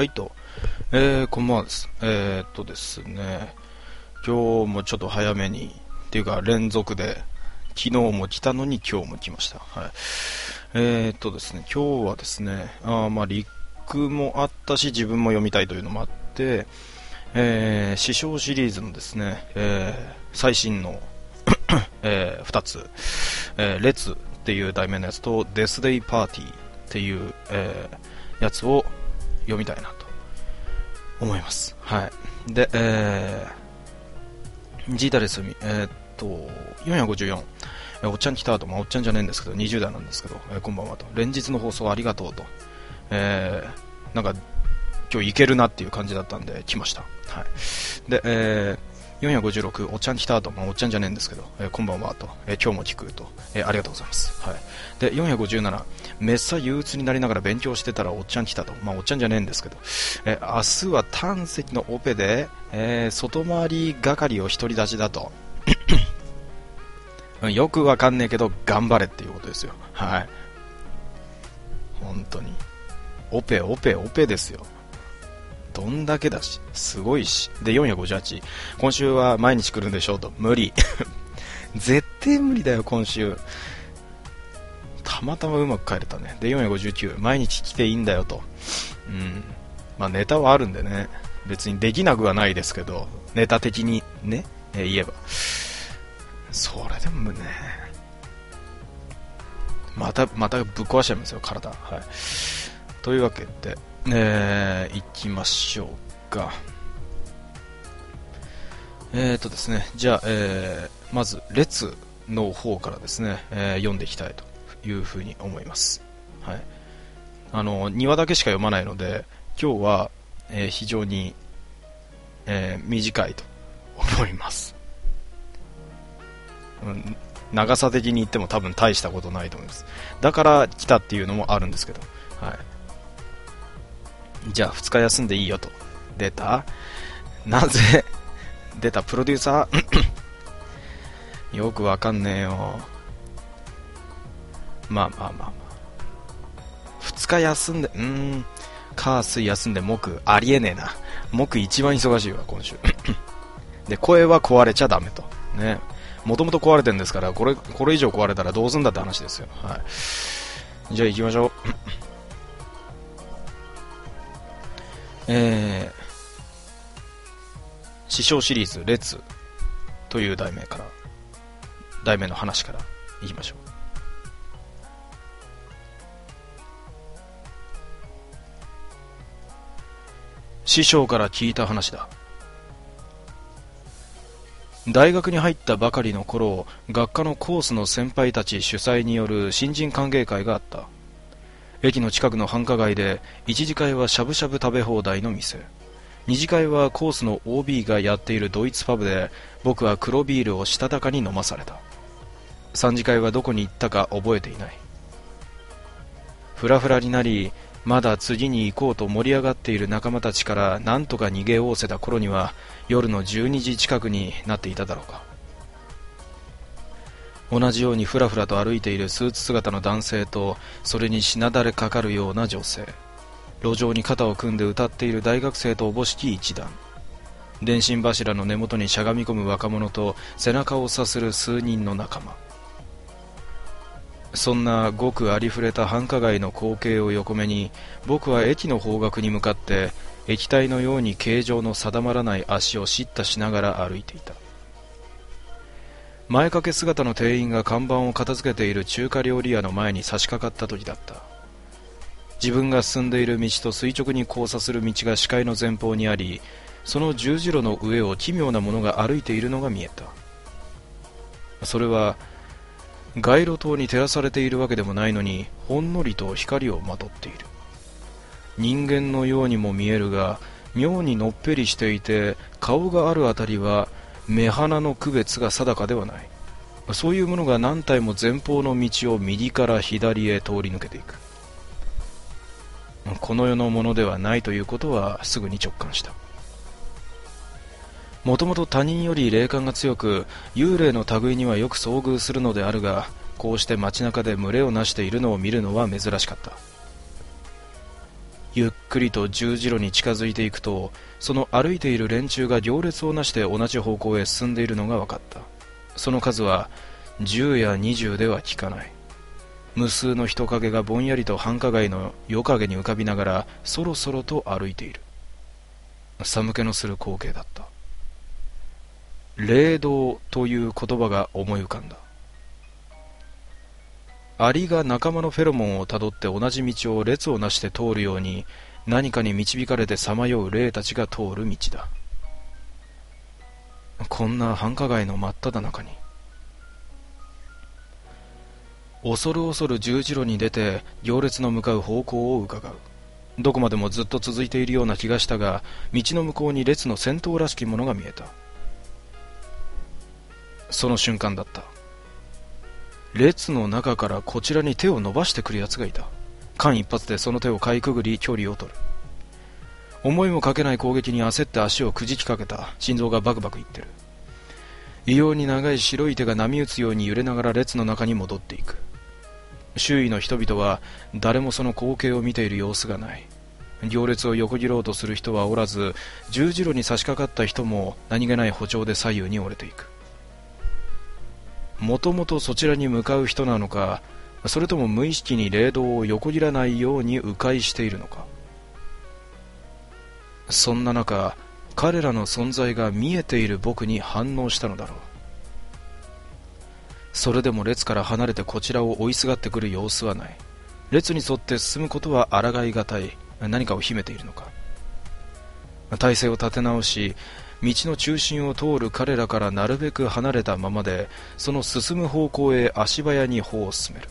はいと、こんばんはです。ですね、今日もちょっと早めに、っていうか連続で、昨日も来たのに今日も来ました。はい。ですね、今日はですね、リックもあったし、自分も読みたいというのもあって、師匠シリーズのですね、最新の、2つ、列っていう題名のやつと、デスデイパーティーっていう、やつを読みたいなと思います。はい。で、ジータレスミ、454、おっちゃん来たと、おっちゃんじゃねえんですけど、20代なんですけど、こんばんはと。連日の放送ありがとうと。なんか、今日いけるなっていう感じだったんで、来ました。はい。で、456、おっちゃん来たと、おっちゃんじゃねえんですけど、こんばんはと、今日も聞くと、ありがとうございます。はい。で、457、めっさ憂鬱になりながら勉強してたらおっちゃん来たと、おっちゃんじゃねえんですけど、明日は胆石のオペで、外回り係を独り立ちだと。よくわかんねえけど、頑張れっていうことですよ。はい。本当に。オペですよ。どんだけだし、すごいし。で、458、今週は毎日来るんでしょうと。無理。絶対無理だよ、今週。たまたまうまく帰れたね。で、459、毎日来ていいんだよと。ネタはあるんでね。別にできなくはないですけど、ネタ的にね、言えば。それでもね、またぶっ壊しちゃいますよ、体。はい。というわけで、行きましょうか。ですね、じゃあ、まず列の方からですね、読んでいきたいというふうに思います。はい。2話だけしか読まないので、今日は、非常に、短いと思います。長さ的に言っても多分大したことないと思います。だから来たっていうのもあるんですけど、はい。じゃあ2日休んでいいよと。出た？なぜ？出たプロデューサーよくわかんねえよ。2日休んで、火水休んで木、ありえねえな。木一番忙しいわ、今週。で、声は壊れちゃダメと。ね。もともと壊れてるんですから、これ以上壊れたらどうすんだって話ですよ。はい。じゃあ行きましょう。師匠シリーズ列という題名の話からいきましょう。師匠から聞いた話だ。大学に入ったばかりの頃、学科のコースの先輩たち主催による新人歓迎会があった。駅の近くの繁華街で、一次会はしゃぶしゃぶ食べ放題の店、二次会はコースの OB がやっているドイツパブで、僕は黒ビールをしたたかに飲まされた。三次会はどこに行ったか覚えていない。フラフラになり、まだ次に行こうと盛り上がっている仲間たちから何とか逃げおおせた頃には、夜の12時近くになっていただろうか。同じようにフラフラと歩いているスーツ姿の男性と、それにしなだれかかるような女性、路上に肩を組んで歌っている大学生とおぼしき一団、電信柱の根元にしゃがみ込む若者と背中をさする数人の仲間。そんなごくありふれた繁華街の光景を横目に、僕は駅の方角に向かって液体のように形状の定まらない足を叱咤しながら歩いていた。前掛け姿の店員が看板を片付けている中華料理屋の前に差し掛かった時だった。自分が進んでいる道と垂直に交差する道が視界の前方にあり、その十字路の上を奇妙なものが歩いているのが見えた。それは街路灯に照らされているわけでもないのに、ほんのりと光をまとっている。人間のようにも見えるが、妙にのっぺりしていて、顔があるあたりは目鼻の区別が定かではない。そういうものが何体も前方の道を右から左へ通り抜けていく。この世のものではないということはすぐに直感した。もともと他人より霊感が強く、幽霊の類にはよく遭遇するのであるが、こうして街中で群れをなしているのを見るのは珍しかった。 ゆっくりと十字路に近づいていくと、その歩いている連中が行列をなして同じ方向へ進んでいるのが分かった。その数は10や20では効かない。無数の人影がぼんやりと繁華街の夜影に浮かびながらそろそろと歩いている。寒気のする光景だった。霊道という言葉が思い浮かんだ。アリが仲間のフェロモンをたどって同じ道を列をなして通るように、何かに導かれてさまよう霊たちが通る道だ。こんな繁華街の真っ只中に、恐る恐る十字路に出て行列の向かう方向を伺う。どこまでもずっと続いているような気がしたが、道の向こうに列の先頭らしきものが見えた。その瞬間だった。列の中からこちらに手を伸ばしてくる奴がいた。間一髪でその手をかいくぐり距離を取る。思いもかけない攻撃に焦って足をくじきかけた。心臓がバクバクいってる。異様に長い白い手が波打つように揺れながら列の中に戻っていく。周囲の人々は誰もその光景を見ている様子がない。行列を横切ろうとする人はおらず、十字路に差し掛かった人も何気ない歩調で左右に折れていく。もともとそちらに向かう人なのか、それとも無意識に霊道を横切らないように迂回しているのか。そんな中、彼らの存在が見えている僕に反応したのだろう。それでも列から離れてこちらを追いすがってくる様子はない。列に沿って進むことは抗いがたい。何かを秘めているのか。体勢を立て直し、道の中心を通る彼らからなるべく離れたままで、その進む方向へ足早に歩を進める。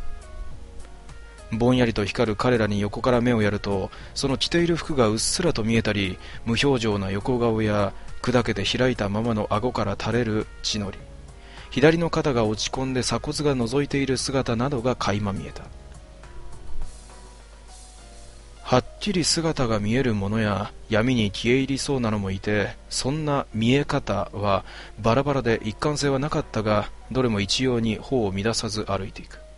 ぼんやりと光る彼らに横から目をやると、その着ている服がうっすらと見えたり、無表情な横顔や砕けて開いたままの顎から垂れる血のり、左の肩が落ち込んで鎖骨が覗いている姿などが垣間見えた。はっきり姿が見えるものや闇に消え入りそうなのもいて、そんな見え方はバラバラで一貫性はなかったが、どれも一様に歩を乱さず歩いていく。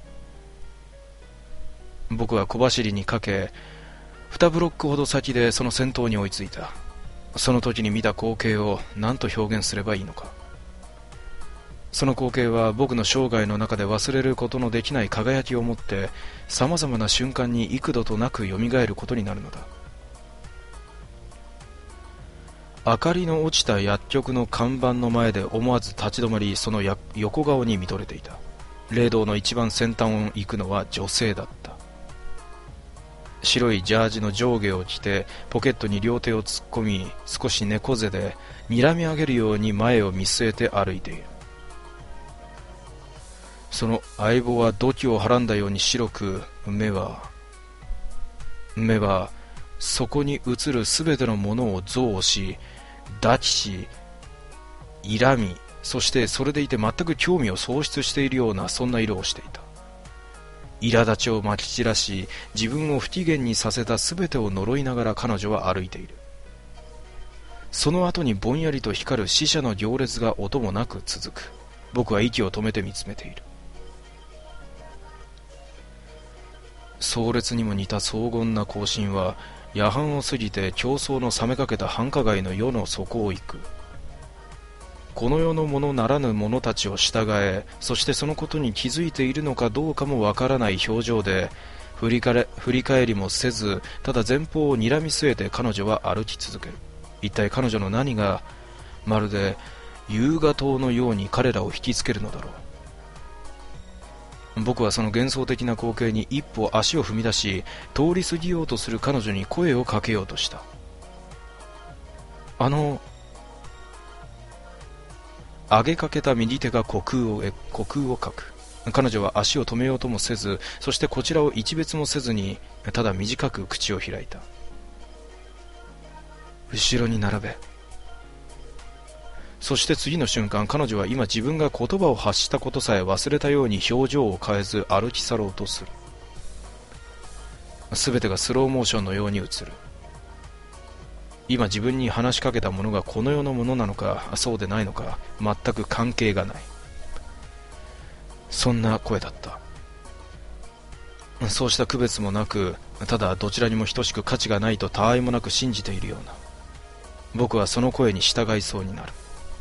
僕は小走りにかけ、2ブロックほど先でその先頭に追いついた。その時に見た光景を何と表現すればいいのか。その光景は僕の生涯の中で忘れることのできない輝きを持って、さまざまな瞬間に幾度となくよみがえることになるのだ。明かりの落ちた薬局の看板の前で思わず立ち止まり、その横顔に見とれていた。霊道の一番先端を行くのは女性だった。白いジャージの上下を着て、ポケットに両手を突っ込み、少し猫背で睨み上げるように前を見据えて歩いている。その相棒は土器をはらんだように白く、目はそこに映るすべてのものを憎悪し、抱きし、睨み、そしてそれでいて全く興味を喪失しているような、そんな色をしていた。苛立ちをまき散らし、自分を不機嫌にさせたすべてを呪いながら彼女は歩いている。その後にぼんやりと光る死者の行列が音もなく続く。僕は息を止めて見つめている。壮烈にも似た荘厳な行進は、夜半を過ぎて競争の冷めかけた繁華街の世の底を行く。この世のものならぬ者たちを従え、そしてそのことに気づいているのかどうかもわからない表情で、振り返りもせず、ただ前方を睨み据えて彼女は歩き続ける。一体彼女の何が、まるで優雅灯のように彼らを引きつけるのだろう。僕はその幻想的な光景に一歩足を踏み出し、通り過ぎようとする彼女に声をかけようとした。上げかけた右手が虚空をかく。彼女は足を止めようともせず、そしてこちらを一別もせずに、ただ短く口を開いた。後ろに並べ。そして次の瞬間、彼女は今自分が言葉を発したことさえ忘れたように表情を変えず歩き去ろうとする。すべてがスローモーションのように映る。今自分に話しかけたものがこの世のものなのか、そうでないのか、全く関係がない。そんな声だった。 そうした区別もなく、ただどちらにも等しく価値がないと他愛もなく信じているような、僕はその声に従いそうになる。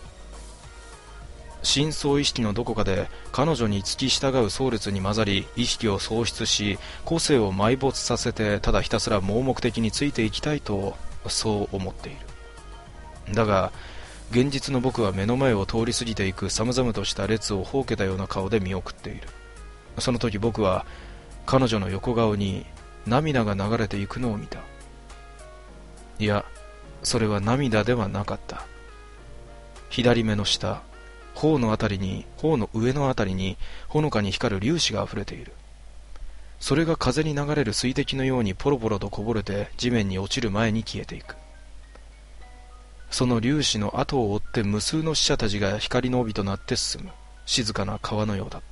深層意識のどこかで彼女に付き従う壮烈に混ざり、意識を喪失し、個性を埋没させて、ただひたすら盲目的についていきたいと、そう思っている。だが現実の僕は目の前を通り過ぎていく寒々とした列をほうけたような顔で見送っている。その時僕は彼女の横顔に涙が流れていくのを見た。いや、それは涙ではなかった。左目の下、頬の上のあたりにほのかに光る粒子があふれている。それが風に流れる水滴のようにポロポロとこぼれて地面に落ちる前に消えていく。その粒子の後を追って無数の死者たちが光の帯となって進む静かな川のようだった。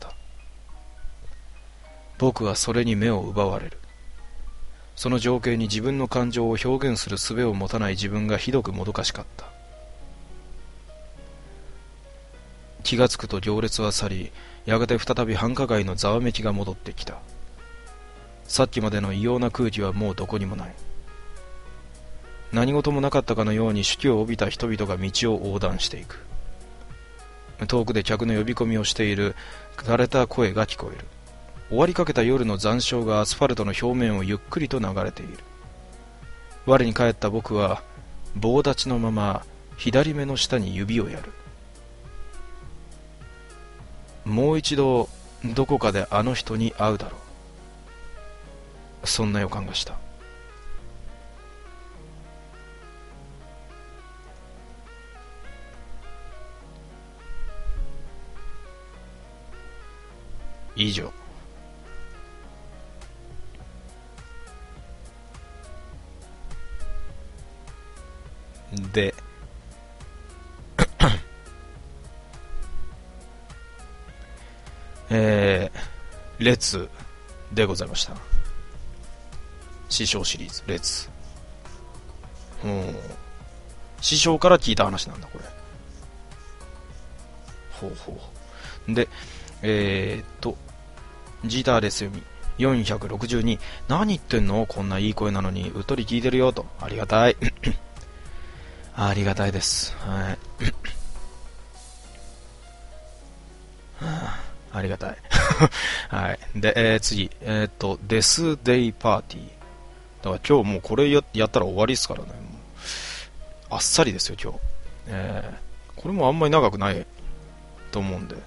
僕はそれに目を奪われる。その情景に自分の感情を表現する術を持たない自分がひどくもどかしかった。気がつくと行列は去り、やがて再び繁華街のざわめきが戻ってきた。さっきまでの異様な空気はもうどこにもない。何事もなかったかのように酒気を帯びた人々が道を横断していく。遠くで客の呼び込みをしている枯れた声が聞こえる。終わりかけた夜の残照がアスファルトの表面をゆっくりと流れている。我に返った僕は棒立ちのまま左目の下に指をやる。もう一度どこかであの人に会うだろう。そんな予感がした。以上。で列でございました。師匠シリーズ列。師匠から聞いた話なんだこれ。ほうほう。でジーターレス読み462。何言ってんの、こんないい声なのに。うっとり聞いてるよと。ありがたいありがたいです。はい。ありがたいはい。で、次デスデイパーティー。だから今日もうこれやったら終わりですからね。もうあっさりですよ今日。これもあんまり長くないと思うんで、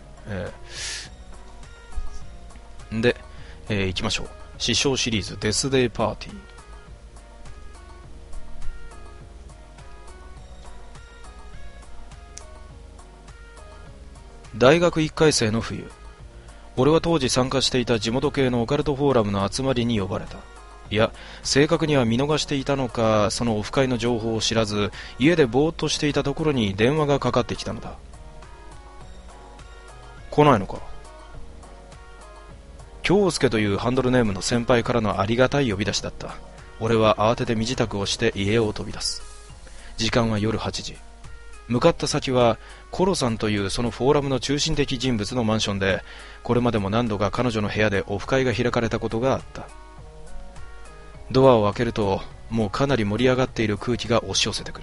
で、行きましょう。師匠シリーズデスデイパーティー。大学1回生の冬、俺は当時参加していた地元系のオカルトフォーラムの集まりに呼ばれた。いや、正確には見逃していたのか、そのオフ会の情報を知らず、家でぼーっとしていたところに電話がかかってきたのだ。来ないのか。京介というハンドルネームの先輩からのありがたい呼び出しだった。俺は慌てて身支度をして家を飛び出す。時間は夜8時。向かった先はコロさんというそのフォーラムの中心的人物のマンションで、これまでも何度か彼女の部屋でオフ会が開かれたことがあった。ドアを開けると、もうかなり盛り上がっている空気が押し寄せてくる。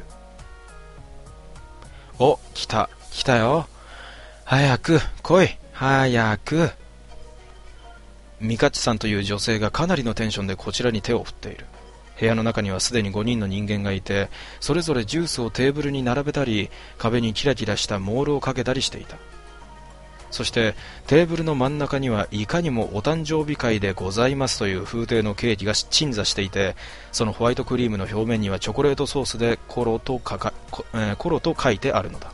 お、来たよ。早く来い、早く。ミカチさんという女性がかなりのテンションでこちらに手を振っている。部屋の中にはすでに5人の人間がいて、それぞれジュースをテーブルに並べたり、壁にキラキラしたモールをかけたりしていた。そしてテーブルの真ん中にはいかにもお誕生日会でございますという風景のケーキが鎮座していて、そのホワイトクリームの表面にはチョコレートソースでコロと書いてあるのだ。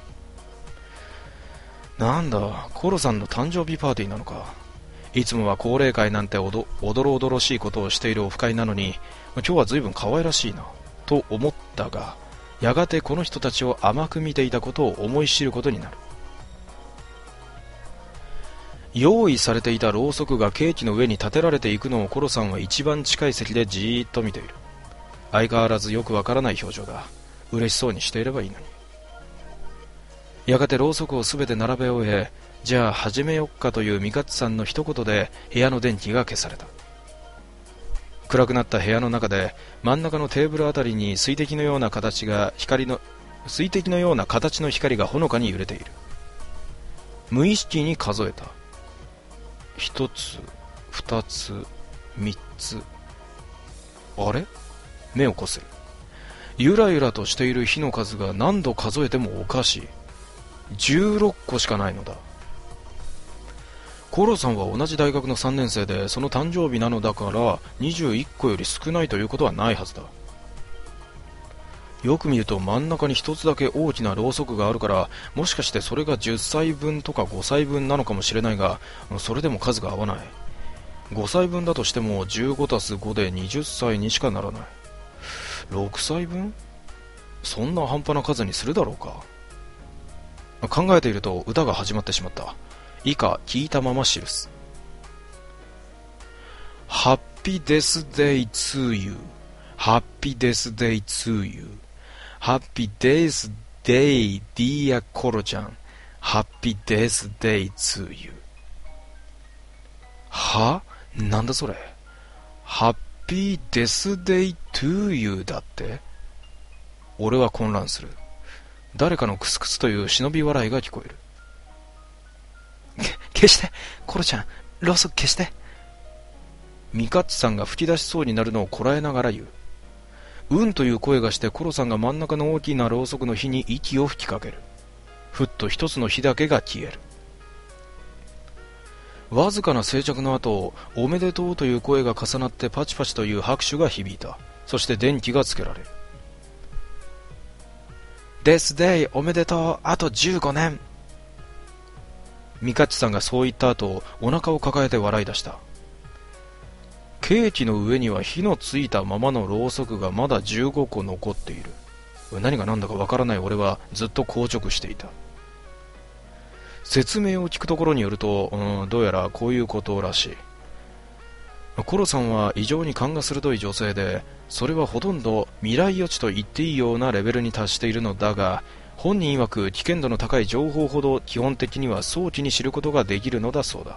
なんだ、コロさんの誕生日パーティーなのか。いつもは高齢会なんておどろおどろしいことをしているオフ会なのに、今日は随分可愛らしいなと思ったが、やがてこの人たちを甘く見ていたことを思い知ることになる。用意されていたろうそくがケーキの上に立てられていくのをコロさんは一番近い席でじーっと見ている。相変わらずよくわからない表情だ。嬉しそうにしていればいいのに。やがてろうそくをすべて並べ終え、じゃあ始めよっかというミカッツさんの一言で部屋の電気が消された。 暗くなった部屋の中で真ん中のテーブルあたりに水滴のような形の光がほのかに揺れている。無意識に数えた。一つ、二つ、三つ。あれ？目をこする。ゆらゆらとしている火の数が何度数えてもおかしい。16個しかないのだ。コロさんは同じ大学の3年生で、その誕生日なのだから21個より少ないということはないはずだ。よく見ると真ん中に一つだけ大きなろうそくがあるから、もしかしてそれが10歳分とか5歳分なのかもしれないが、それでも数が合わない。5歳分だとしても15たす5で20歳にしかならない。6歳分？そんな半端な数にするだろうか。考えていると歌が始まってしまった。以下聞いたまま記す。Happy Death Day to you. Happy Death Day to you. Happy Death Day, dear コロちゃん。Happy Death Day to you. は？なんだそれ。Happy Death Day to you だって。俺は混乱する。誰かのクスクスという忍び笑いが聞こえる。消して、コロちゃん、ろうそく消して。ミカッチさんが吹き出しそうになるのをこらえながら言う。うんという声がして、コロさんが真ん中の大きなろうそくの火に息を吹きかける。ふっと一つの火だけが消える。わずかな静寂の後、おめでとうという声が重なってパチパチという拍手が響いた。そして電気がつけられる。デスデイおめでとう、あと15年。ミカッチさんがそう言った後、お腹を抱えて笑い出した。ケーキの上には火のついたままのろうそくがまだ15個残っている。何が何だかわからない俺はずっと硬直していた。説明を聞くところによると、どうやらこういうことらしい。コロさんは異常に勘が鋭い女性で、それはほとんど未来予知と言っていいようなレベルに達しているのだが、本人曰く危険度の高い情報ほど基本的には早期に知ることができるのだそうだ。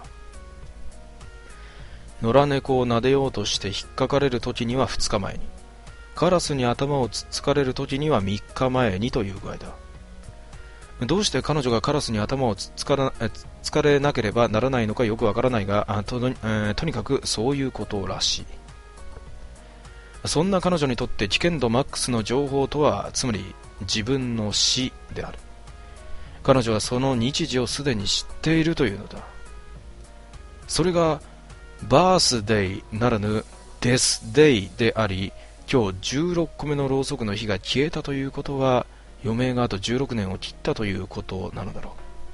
野良猫を撫でようとして引っかかれる時には2日前に、カラスに頭をつっつかれる時には3日前にという具合だ。どうして彼女がカラスに頭をつっつかれなければならないのかよくわからないが、とにかくそういうことらしい。そんな彼女にとって危険度マックスの情報とは、つまり自分の死である。彼女はその日時をすでに知っているというのだ。それがバースデイならぬデスデイであり、今日16個目のろうそくの火が消えたということは、余命があと16年を切ったということなのだろ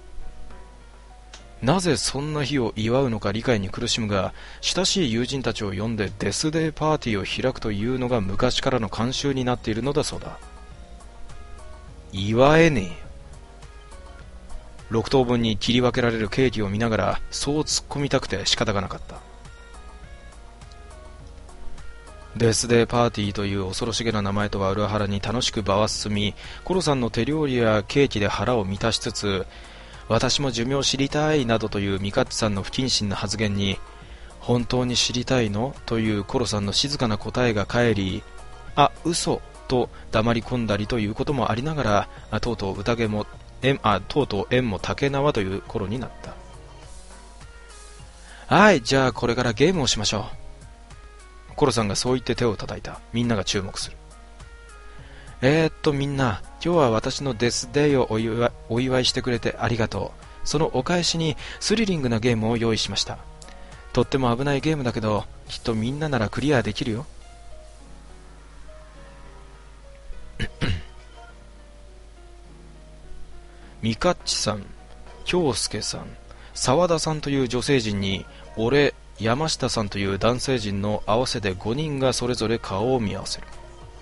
う。なぜそんな日を祝うのか理解に苦しむが、親しい友人たちを呼んでデスデーパーティーを開くというのが昔からの慣習になっているのだそうだ。祝えねえ。6等分に切り分けられるケーキを見ながら、そう突っ込みたくて仕方がなかった。デスデーパーティーという恐ろしげな名前とは裏腹に楽しく場は進み、コロさんの手料理やケーキで腹を満たしつつ、私も寿命知りたいなどというミカッチさんの不謹慎な発言に、本当に知りたいのというコロさんの静かな答えが返り、あ、嘘と黙り込んだりということもありながら、とうとう縁も竹縄という頃になった。はい、じゃあこれからゲームをしましょう。コロさんがそう言って手を叩いた。みんなが注目する。みんな、今日は私のデスデイをお祝いしてくれてありがとう。そのお返しにスリリングなゲームを用意しました。とっても危ないゲームだけど、きっとみんなならクリアできるよ。ミカッチさん、京介さん、沢田さんという女性陣に、俺、山下さんという男性陣の合わせて5人がそれぞれ顔を見合わせる。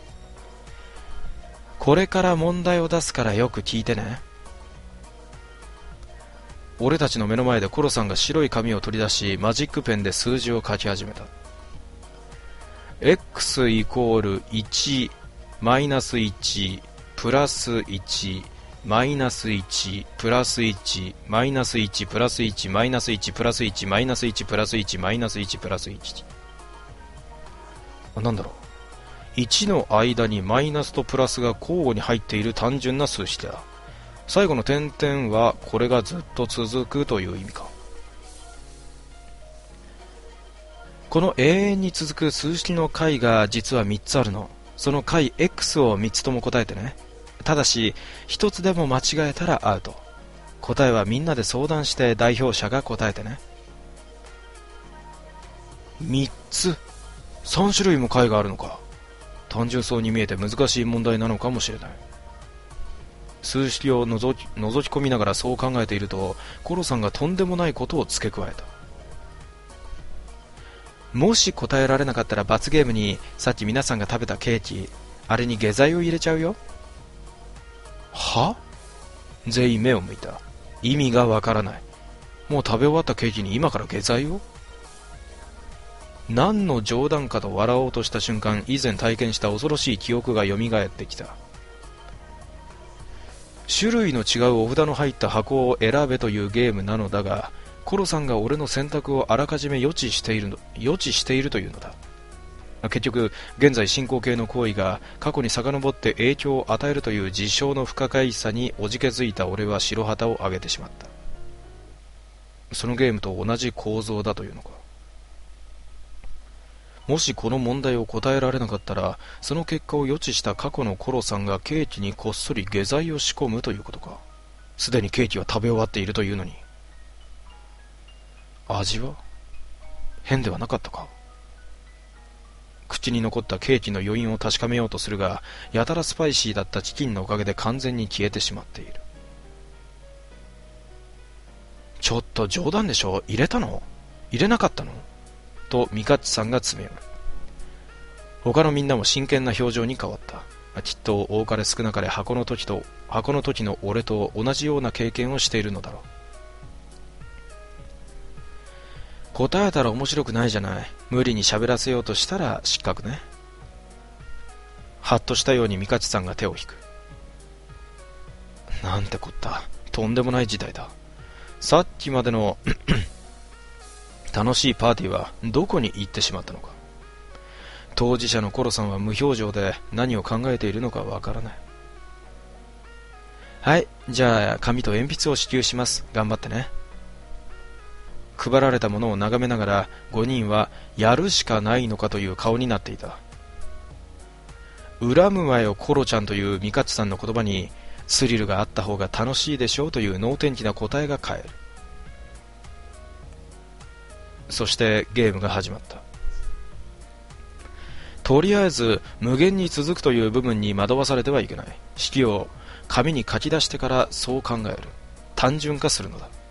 これから問題を出すからよく聞いてね。俺たちの目の前でコロさんが白い紙を取り出し、マジックペンで数字を書き始めた。x イコール1、マイナス1、プラス1、マイナス1、プラス1、マイナス1、プラス1、マイナス1、プラス1、マイナス1、プラス1、マイナス1、プラス1。 なんだろう。1の間にマイナスとプラスが交互に入っている単純な数式だ。最後の点々はこれがずっと続くという意味か。この永遠に続く数式の解が実は3つあるの。その解 X を3つとも答えてね。ただし1つでも間違えたらアウト。答えはみんなで相談して代表者が答えてね。3つ、3種類も解があるのか。単純そうに見えて難しい問題なのかもしれない。数式を覗き込みながらそう考えていると、コロさんがとんでもないことを付け加えた。もし答えられなかったら罰ゲームにさっき皆さんが食べたケーキ、あれに下剤を入れちゃうよ。は？全員目を向いた。意味がわからない。もう食べ終わったケーキに今から下剤を？何の冗談かと笑おうとした瞬間、以前体験した恐ろしい記憶が蘇ってきた。種類の違うお札の入った箱を選べというゲームなのだが、コロさんが俺の選択をあらかじめ予知しているというのだ。結局、現在進行形の行為が過去に遡って影響を与えるという事象の不可解さにおじけづいた俺は白旗を上げてしまった。そのゲームと同じ構造だというのか。もしこの問題を答えられなかったら、その結果を予知した過去のコロさんがケーキにこっそり下剤を仕込むということか。すでにケーキは食べ終わっているというのに。味は変ではなかったか。口に残ったケーキの余韻を確かめようとするが、やたらスパイシーだったチキンのおかげで完全に消えてしまっている。ちょっと冗談でしょ。入れたの？入れなかったの？とミカッチさんが詰め寄る。他のみんなも真剣な表情に変わった。きっと多かれ少なかれ箱の時の俺と同じような経験をしているのだろう。答えたら面白くないじゃない。無理に喋らせようとしたら失格ね。ハッとしたようにミカッチさんが手を引く。なんてこった。とんでもない事態だ。さっきまでの楽しいパーティーはどこに行ってしまったのか。当事者のコロさんは無表情で何を考えているのかわからない。はい、じゃあ紙と鉛筆を支給します。頑張ってね。配られたものを眺めながら5人はやるしかないのかという顔になっていた。恨むわよコロちゃんというミカッチさんの言葉にスリルがあった方が楽しいでしょうという能天気な答えが返る。そしてゲームが始まった。とりあえず無限に続くという部分に惑わされてはいけない。式を紙に書き出してからそう考える。単純化するのだ。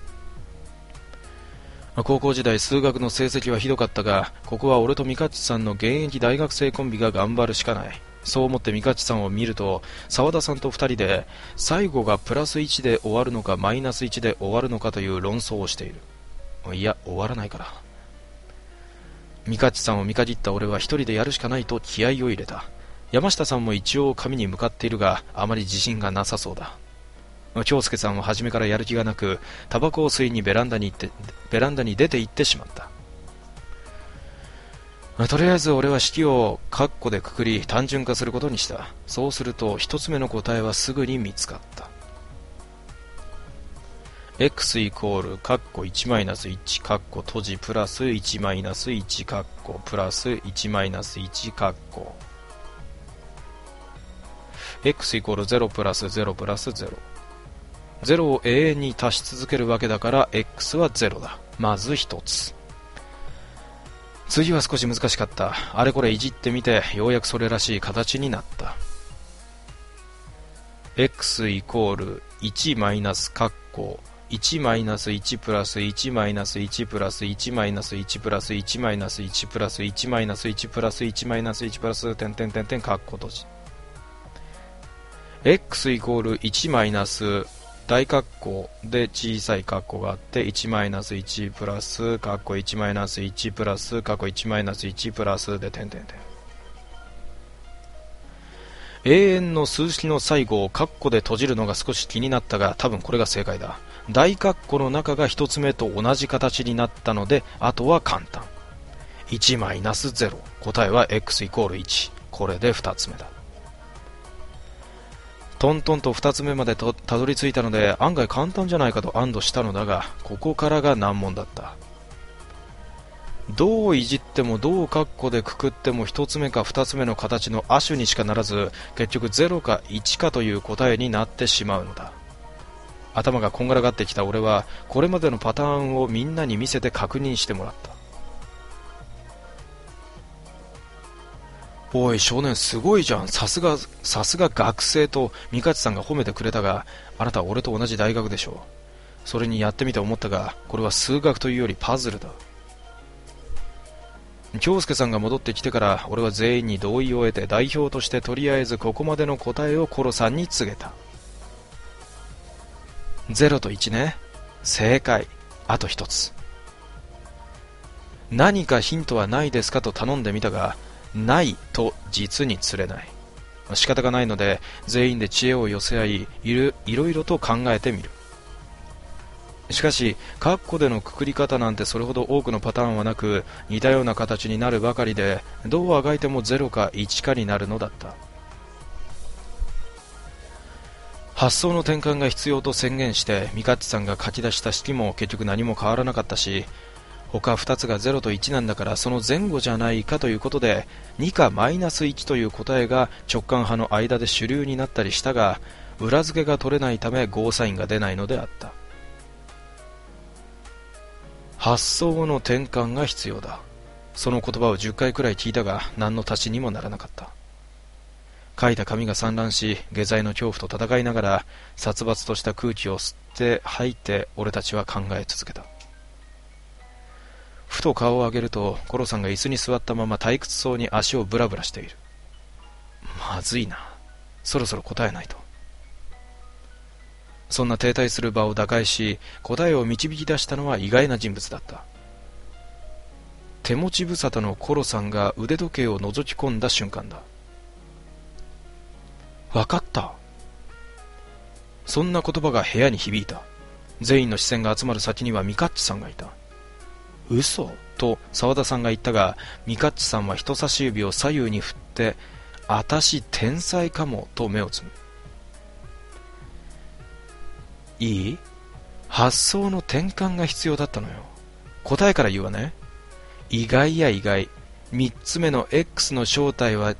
高校時代数学の成績はひどかったが、ここは俺とミカッチさんの現役大学生コンビが頑張るしかない。そう思ってミカッチさんを見ると、沢田さんと二人で最後がプラス1で終わるのかマイナス1で終わるのかという論争をしている。いや、終わらないから。ミカッチさんを見限った俺は一人でやるしかないと気合を入れた。山下さんも一応紙に向かっているが、あまり自信がなさそうだ。京介さんは初めからやる気がなく、タバコを吸いにベランダに出て行ってしまった。とりあえず俺は式をカッコでくくり単純化することにした。そうすると一つ目の答えはすぐに見つかった。x イコールカッコ1マイナス1カッコ閉じプラス1マイナス1カッコプラス1マイナス1カッコ x イコール0プラス0プラス0。0を永遠に足し続けるわけだから x は0だ。まず一つ。次は少し難しかった。あれこれいじってみてようやくそれらしい形になった。x イコール1マイナスカッコ1マイナス1プラス1マイナス1プラス1マイナス1プラス1マイナス1プラス1マイナス1プラス1マイナス1プラス点点点点カッコ閉じ。x イコール1マイナス大括弧で小さい括弧があって1マイナス1プラス括弧1マイナス1プラス括弧1マイナス1プラスで点々点。永遠の数式の最後を括弧で閉じるのが少し気になったが、多分これが正解だ。大括弧の中が一つ目と同じ形になったので、あとは簡単。1マイナス0。 答えは x イコール1。これで2つ目だ。トントンと2つ目までたどり着いたので、案外簡単じゃないかと安堵したのだが、ここからが難問だった。どういじってもどうカッコでくくっても1つ目か2つ目の形の亜種にしかならず、結局0か1かという答えになってしまうのだ。頭がこんがらがってきた俺は、これまでのパターンをみんなに見せて確認してもらった。おい少年、すごいじゃん。さすが学生と三勝さんが褒めてくれたが、あなたは俺と同じ大学でしょう。それにやってみて思ったが、これは数学というよりパズルだ。京介さんが戻ってきてから俺は全員に同意を得て、代表としてとりあえずここまでの答えをコロさんに告げた。0と1ね。正解。あと一つ。何かヒントはないですかと頼んでみたが、ないと実に釣れない。仕方がないので全員で知恵を寄せ合い、いろいろと考えてみる。しかしカッコでのくくり方なんてそれほど多くのパターンはなく、似たような形になるばかりで、どうあがいても0か1かになるのだった。発想の転換が必要と宣言して三勝さんが書き出した式も結局何も変わらなかったし、他2つが0と1なんだからその前後じゃないかということで、2かマイナス1という答えが直感派の間で主流になったりしたが、裏付けが取れないためゴーサインが出ないのであった。発想の転換が必要だ。その言葉を10回くらい聞いたが、何の足しにもならなかった。書いた紙が散乱し、下剤の恐怖と戦いながら殺伐とした空気を吸って吐いて、俺たちは考え続けた。ふと顔を上げると、コロさんが椅子に座ったまま退屈そうに足をブラブラしている。まずいな。そろそろ答えないと。そんな停滞する場を打開し、答えを導き出したのは意外な人物だった。手持ち無沙汰のコロさんが腕時計を覗き込んだ瞬間だ。わかった。そんな言葉が部屋に響いた。全員の視線が集まる先にはミカッチさんがいた。嘘と沢田さんが言ったが、ミカッチさんは人差し指を左右に振って、あたし天才かもと目をつむ。いい？発想の転換が必要だったのよ。答えから言うわね。意外や意外。3つ目の X の正体は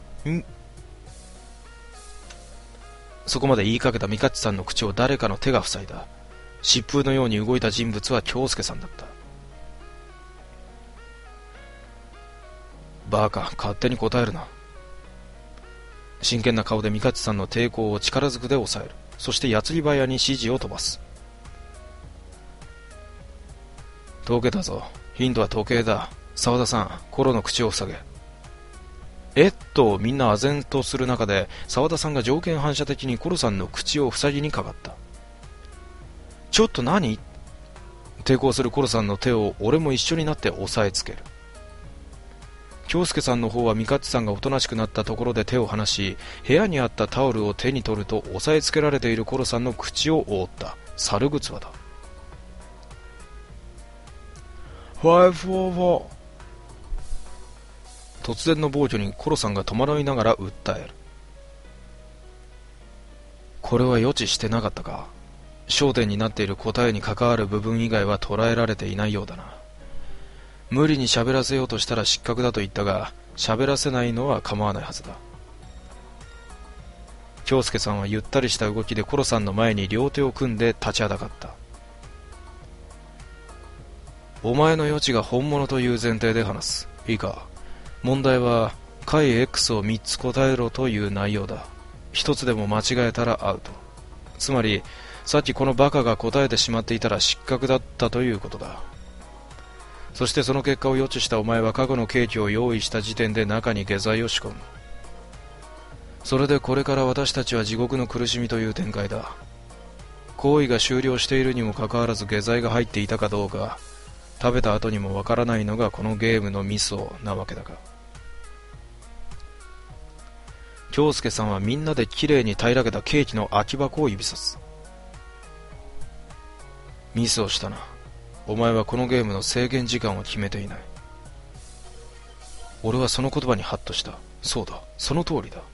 そこまで言いかけたミカッチさんの口を誰かの手が塞いだ。疾風のように動いた人物は京介さんだった。バカ、勝手に答えるな。真剣な顔でミカッチさんの抵抗を力ずくで抑える。そして矢継ぎ早に指示を飛ばす。解けたぞ。ヒントは時計だ。沢田さん、コロの口を塞げ。みんな唖然とする中で、沢田さんが条件反射的にコロさんの口を塞ぎにかかった。ちょっと何？抵抗するコロさんの手を俺も一緒になって押さえつける。京介さんの方はミカッチさんがおとなしくなったところで手を離し、部屋にあったタオルを手に取ると押さえつけられているコロさんの口を覆った。猿ぐつわだ。544。突然の暴挙にコロさんが戸惑いながら訴える。これは予知してなかったか。焦点になっている答えに関わる部分以外は捉えられていないようだな。無理に喋らせようとしたら失格だと言ったが、喋らせないのは構わないはずだ。京介さんはゆったりした動きでコロさんの前に両手を組んで立ちはだかった。お前の予知が本物という前提で話す。いいか。問題は解 X を3つ答えろという内容だ。1つでも間違えたらアウト。つまりさっきこのバカが答えてしまっていたら失格だったということだ。そしてその結果を予知したお前は過去のケーキを用意した時点で中に下剤を仕込む。それでこれから私たちは地獄の苦しみという展開だ。行為が終了しているにもかかわらず下剤が入っていたかどうか、食べた後にもわからないのがこのゲームのミソなわけだが。京介さんはみんなできれいに平らげたケーキの空き箱を指さす。ミスをしたな。お前はこのゲームの制限時間を決めていない。 俺はその言葉にハッとした。そうだ、その通りだ。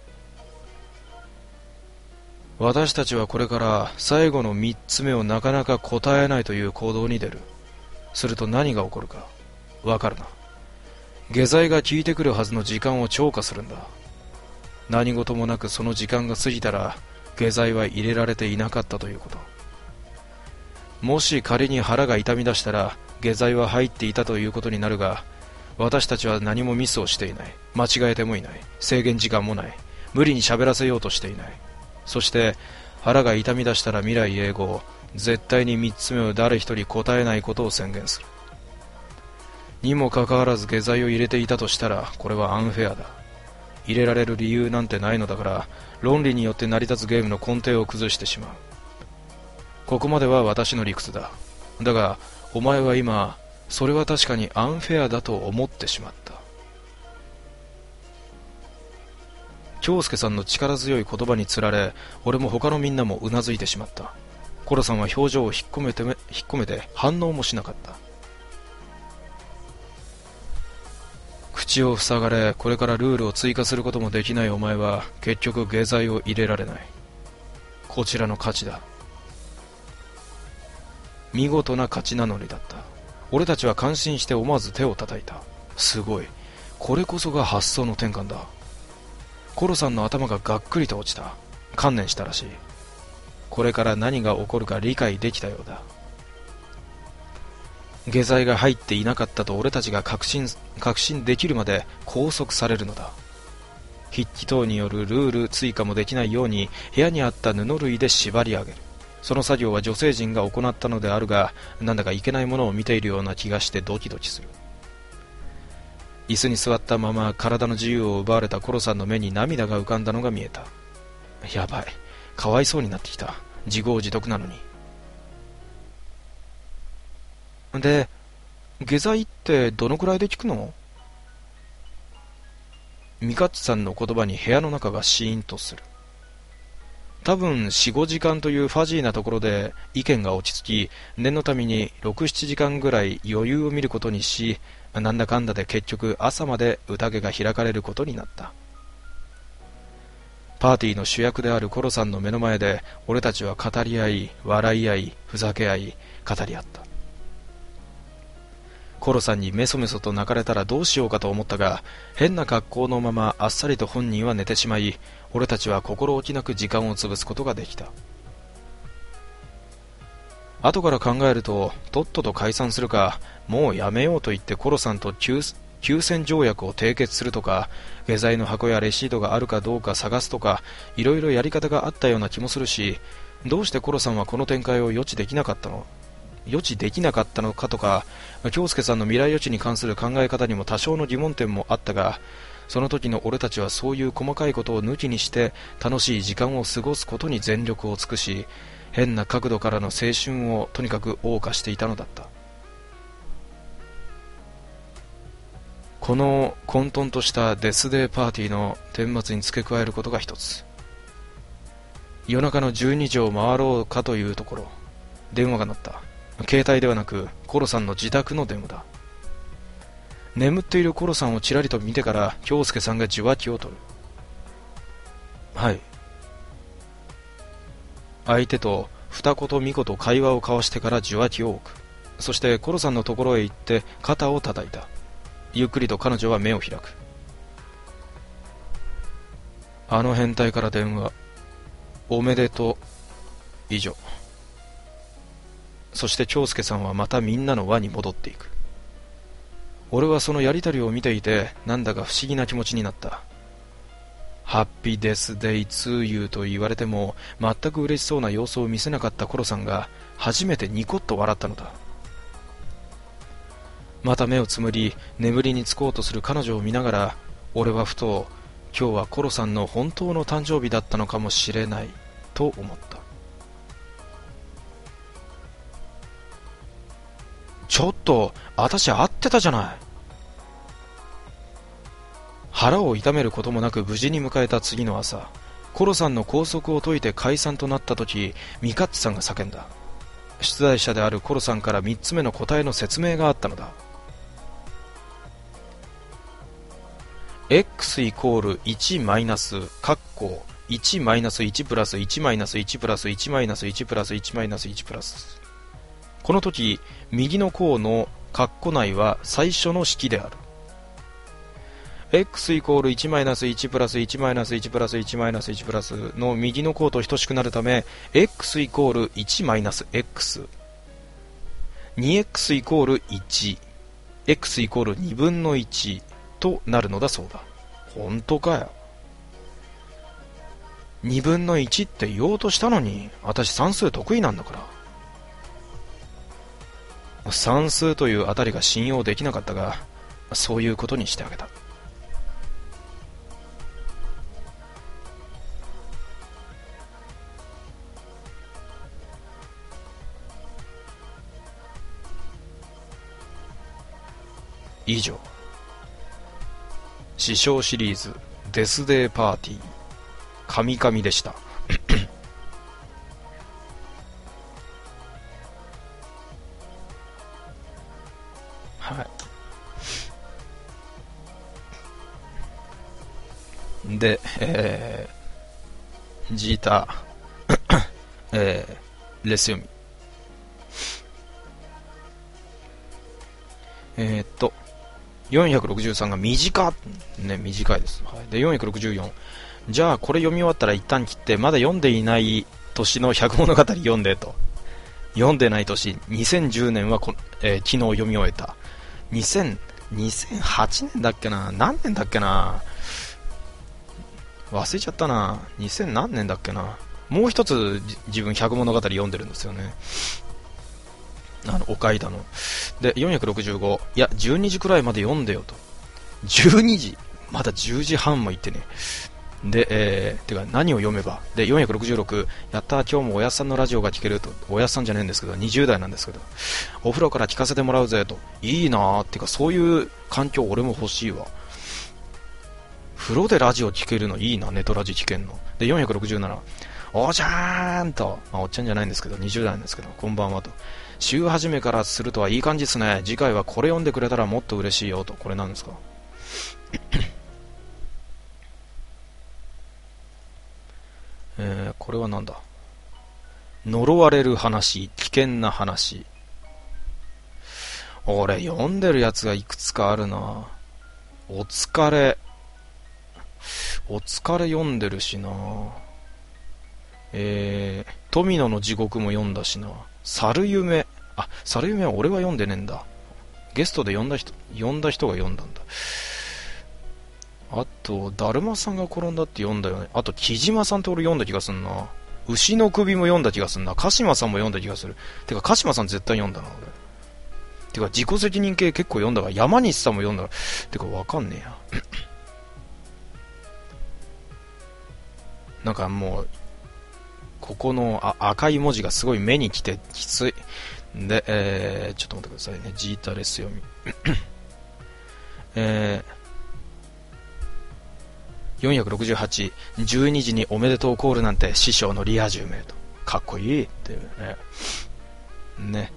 私たちはこれから最後の3つ目をなかなか答えないという行動に出る。すると何が起こるかわかるな。下剤が効いてくるはずの時間を超過するんだ。何事もなくその時間が過ぎたら下剤は入れられていなかったということ。もし仮に腹が痛み出したら下剤は入っていたということになるが、私たちは何もミスをしていない。間違えてもいない。制限時間もない。無理に喋らせようとしていない。そして腹が痛み出したら未来永劫絶対に3つ目を誰一人答えないことを宣言する。にもかかわらず下剤を入れていたとしたらこれはアンフェアだ。入れられる理由なんてないのだから、論理によって成り立つゲームの根底を崩してしまう。ここまでは私の理屈だ。だがお前は今それは確かにアンフェアだと思ってしまった。京介さんの力強い言葉につられ、俺も他のみんなもうなずいてしまった。コロさんは表情を引っ込めて反応もしなかった。口を塞がれ、これからルールを追加することもできないお前は結局下剤を入れられない。こちらの勝ちだ。見事な勝ち名乗りだった。俺たちは感心して思わず手を叩いた。すごい、これこそが発想の転換だ。コロさんの頭ががっくりと落ちた。観念したらしい。これから何が起こるか理解できたようだ。下剤が入っていなかったと俺たちが確信できるまで拘束されるのだ。筆記等によるルール追加もできないように部屋にあった布類で縛り上げる。その作業は女性陣が行ったのであるが、なんだかいけないものを見ているような気がしてドキドキする。椅子に座ったまま体の自由を奪われたコロさんの目に涙が浮かんだのが見えた。やばい、かわいそうになってきた。自業自得なのに。で、下剤ってどのくらいで効くの？ミカッチさんの言葉に部屋の中がシーンとする。多分 4,5 時間というファジーなところで意見が落ち着き、念のために 6,7 時間ぐらい余裕を見ることにし、なんだかんだで結局朝まで宴が開かれることになった。パーティーの主役であるコロさんの目の前で俺たちは語り合い、笑い合い、ふざけ合い、語り合った。コロさんにメソメソと泣かれたらどうしようかと思ったが、変な格好のままあっさりと本人は寝てしまい、俺たちは心置きなく時間を潰すことができた。後から考えると、とっとと解散するか、もうやめようと言ってコロさんと休戦条約を締結するとか、下剤の箱やレシートがあるかどうか探すとか、いろいろやり方があったような気もするし、どうしてコロさんはこの展開を予知できなかったのかとか、京介さんの未来予知に関する考え方にも多少の疑問点もあったが、その時の俺たちはそういう細かいことを抜きにして楽しい時間を過ごすことに全力を尽くし、変な角度からの青春をとにかく謳歌していたのだった。この混沌としたデスデーパーティーの顛末に付け加えることが一つ。夜中の12時を回ろうかというところ、電話が鳴った。携帯ではなくコロさんの自宅の電話だ。眠っているコロさんをちらりと見てから京介さんが受話器を取る。はい。相手と二言三言会話を交わしてから受話器を置く。そしてコロさんのところへ行って肩を叩いた。ゆっくりと彼女は目を開く。あの変態から電話、おめでとう、以上。そして京介さんはまたみんなの輪に戻っていく。俺はそのやりとりを見ていて、なんだか不思議な気持ちになった。ハッピーデスデイツーユーと言われても全く嬉しそうな様子を見せなかったコロさんが初めてニコッと笑ったのだ。また目をつむり眠りにつこうとする彼女を見ながら、俺はふと今日はコロさんの本当の誕生日だったのかもしれないと思った。ちょっと私会ってたじゃない。腹を痛めることもなく無事に迎えた次の朝、コロさんの拘束を解いて解散となった時、ミカッチさんが叫んだ。出題者であるコロさんから3つ目の答えの説明があったのだ。 x イコール1マイナス括弧1マイナス1プラス1マイナス1プラス1マイナス1プラス1マイナス1プラス。この時右の項の括弧内は最初の式である。x イコール1マイナス1プラス1マイナス1プラス1マイナス1プラスの右の項と等しくなるため x イコール1マイナス x 2x イコール1 x イコール2分の1となるのだそうだ。本当かよ。2分の1って言おうとしたのに、私算数得意なんだから。算数というあたりが信用できなかったが、そういうことにしてあげた。以上、師匠シリーズデスデーパーティー神々でした。はい。で、ジータレス読み。463が短っ、ね、短いです。はい、で、464。じゃあ、これ読み終わったら一旦切って、まだ読んでいない年の百物語読んでと。読んでない年、2010年は昨日読み終えた。2008年だっけな、何年だっけな、忘れちゃったな、2000何年だっけな。もう一つ自分百物語読んでるんですよね。お階段の。で、465。いや、12時くらいまで読んでよと。12時まだ10時半も行ってね。で、てか何を読めば。で、466。やったー、今日もおやっさんのラジオが聞けると。おやっさんじゃねえんですけど、20代なんですけど。お風呂から聞かせてもらうぜと。いいなー。てか、そういう環境俺も欲しいわ。風呂でラジオ聞けるのいいな、ネトラジ聞けんの。で、467。おーちゃーんと。おっちゃんじゃないんですけど、20代なんですけど、こんばんはと。週始めからするとはいい感じですね。次回はこれ読んでくれたらもっと嬉しいよと。これなんですか？これはなんだ？呪われる話、危険な話。俺読んでるやつがいくつかあるな。お疲れ読んでるしな。富野の地獄も読んだしな。猿夢は俺は読んでねえんだ。ゲストで呼んだ人が読んだんだ。あと、だるまさんが転んだって読んだよね。あと、木島さんって俺読んだ気がすんな。牛の首も読んだ気がすんな。鹿島さんも読んだ気がする。てか、鹿島さん絶対読んだな、俺。てか、自己責任系結構読んだから、山西さんも読んだから。てか、わかんねえや。なんかもう、ここの赤い文字がすごい目にきてきつい。で、ちょっと待ってくださいね。ジータレス読み。468、12時におめでとうコールなんて師匠のリア充名と。かっこいいっていうね。ね。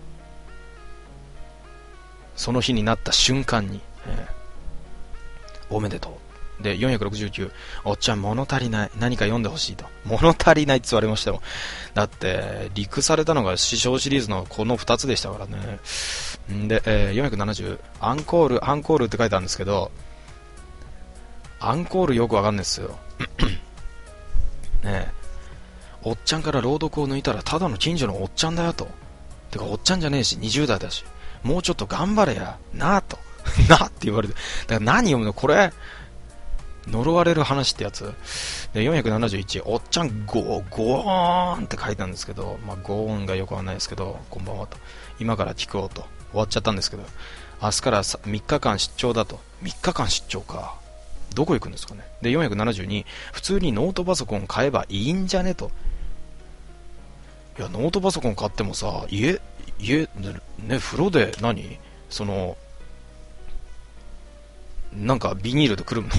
その日になった瞬間に、おめでとう。で、469、おっちゃん物足りない。何か読んでほしいと。物足りないって言われましたよ。だって、陸されたのが師匠シリーズのこの2つでしたからね。で、470、アンコールって書いてあるんですけど、アンコールよくわかんないですよ。ねえ。おっちゃんから朗読を抜いたらただの近所のおっちゃんだよと。てかおっちゃんじゃねえし、20代だし。もうちょっと頑張れや。なあと。なあって言われて。だから何読むのこれ呪われる話ってやつで、471、おっちゃんゴーンって書いたんですけど、まあ、ゴーンがよくわかんないですけど、こんばんはと。今から聞こうと。終わっちゃったんですけど、明日から3日間出張だと。3日間出張か。どこ行くんですかね。で、472、普通にノートパソコン買えばいいんじゃねと。いや、ノートパソコン買ってもさ、家、ね、風呂でなんかビニールでくるむの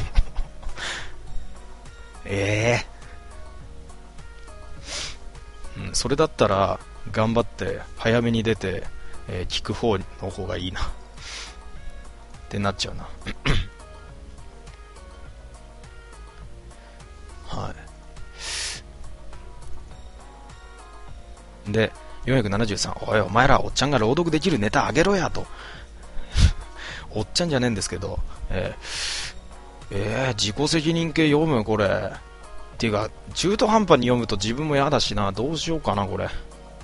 それだったら頑張って早めに出て、聞く方の方がいいなってなっちゃうなで、473、おいお前らおっちゃんが朗読できるネタあげろやと。おっちゃんじゃねえんですけど、自己責任系読むこれ。っていうか、中途半端に読むと自分も嫌だしな。どうしようかな、これ。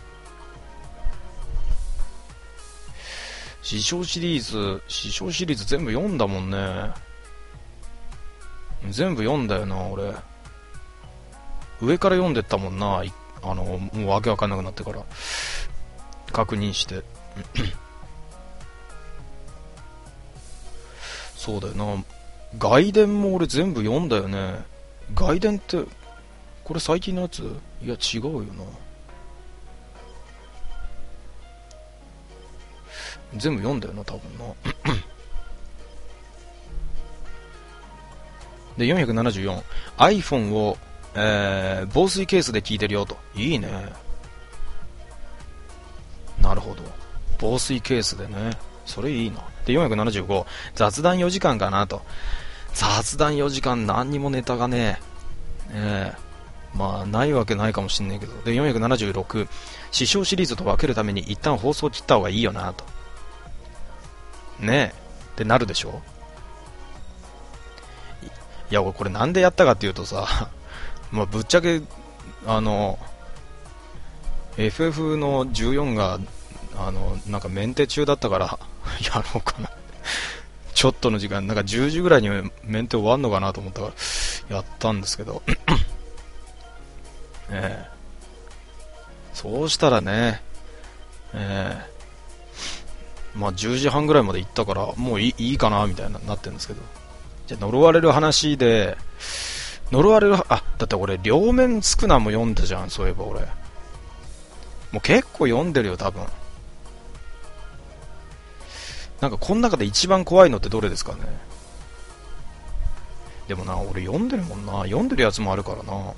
師匠シリーズ全部読んだもんね。全部読んだよな、俺。上から読んでったもんな。もうわけわかんなくなってから。確認して。そうだよな。外伝も俺全部読んだよね。外伝って、これ最近のやつ？いや、違うよな。全部読んだよな、多分な。で、474。iPhone を、防水ケースで聞いてるよと。いいね。なるほど。防水ケースでね。それいいな。で、475。雑談4時間かなと。雑談4時間何にもネタがね、まあ、ないわけないかもしんないけど。で、476。師匠シリーズと分けるために一旦放送切った方がいいよなと。ねえ。ってなるでしょ。いや、俺これなんでやったかっていうとさ、まあ、ぶっちゃけ、FF の14が、なんかメンテ中だったから、やろうかな。ちょっとの時間、なんか10時ぐらいにメンテ終わんのかなと思ったから、やったんですけど。そうしたらね、まあ10時半ぐらいまで行ったから、もういいかな、みたいななってるんですけど。じゃあ、呪われる話で、だって俺、両面スクナも読んだじゃん、そういえば俺。もう結構読んでるよ、多分。なんか、この中で一番怖いのってどれですかね。でもな、俺読んでるもんな。読んでるやつもあるからな。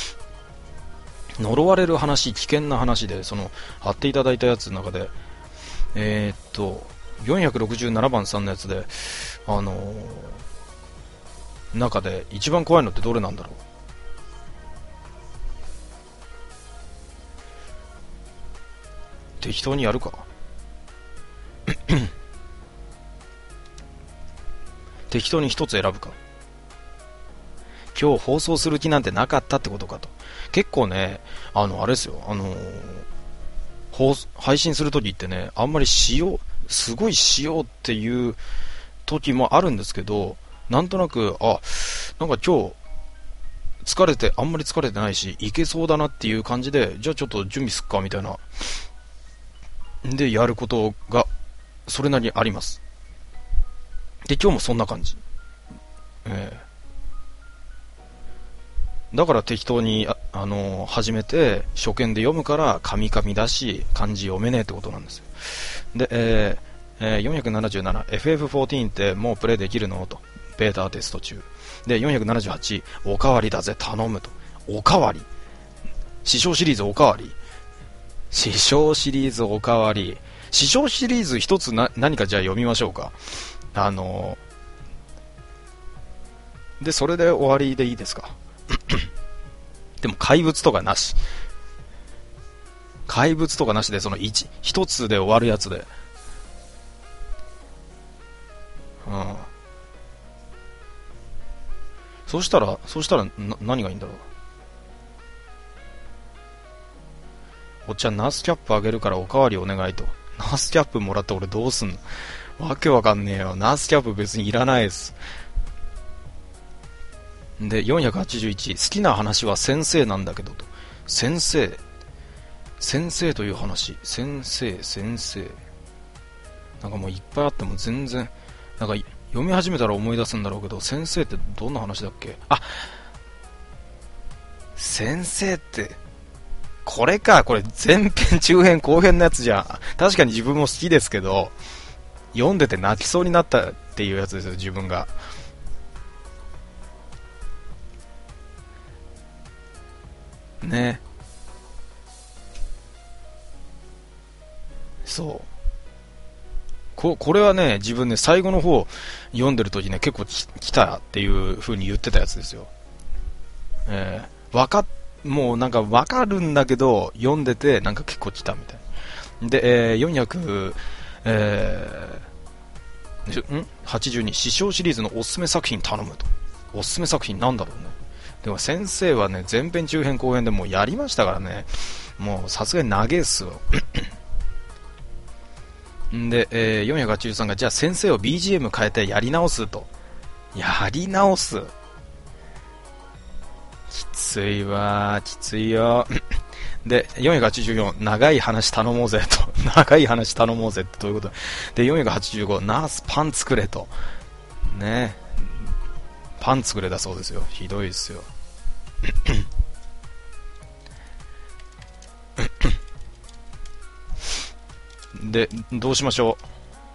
呪われる話、危険な話で、貼っていただいたやつの中で、467番さんのやつで、中で一番怖いのってどれなんだろう。適当にやるか。適当に一つ選ぶか。今日放送する気なんてなかったってことかと。結構ね、あれですよ、配信するときってね、あんまりすごいしようっていう時もあるんですけど、なんとなく、なんか今日、あんまり疲れてないし、いけそうだなっていう感じで、じゃあちょっと準備すっか、みたいな。で、やることが、それなりにあります。で、今日もそんな感じ。だから適当に、始めて、初見で読むから、カミカミだし、漢字読めねえってことなんですよ。で、477、FF14 ってもうプレイできるのと。ベータテスト中。で、478、おかわりだぜ、頼むと。おかわり。師匠シリーズおかわり。師匠シリーズおかわり。師匠シリーズ一つ何かじゃあ読みましょうか。で、それで終わりでいいですか。でも怪物とかなし。怪物とかなしで、一つで終わるやつで。そしたら何がいいんだろう。おっちゃんナースキャップあげるからおかわりお願いと。ナースキャップもらって俺どうすんの。わけわかんねえよ。ナースキャップ別にいらないです。で、481、好きな話は先生なんだけどと。先生という話。先生。なんかもういっぱいあっても全然、なんか読み始めたら思い出すんだろうけど、先生ってどんな話だっけ。先生って、これ前編、中編、後編のやつじゃん。確かに自分も好きですけど、読んでて泣きそうになったっていうやつですよ、自分が。ね。そう。これはね、自分ね、最後の方読んでる時ね、結構来たっていう風に言ってたやつですよ。 もうなんかわかるんだけど、読んでてなんか結構来たみたいな。で、400、82、師匠シリーズのおすすめ作品頼むと。おすすめ作品なんだろうね。でも先生はね、前編中編後編でもうやりましたからね、もうさすがに長えっすよ。で、483がじゃあ先生を BGM 変えてやり直すと。やり直す、きついわ、きついよ。で、484、長い話頼もうぜと。長い話頼もうぜってどういうことで、485、ナースパン作れと。ね、パン作れだそうですよ。ひどいですよ。で、どうしましょう。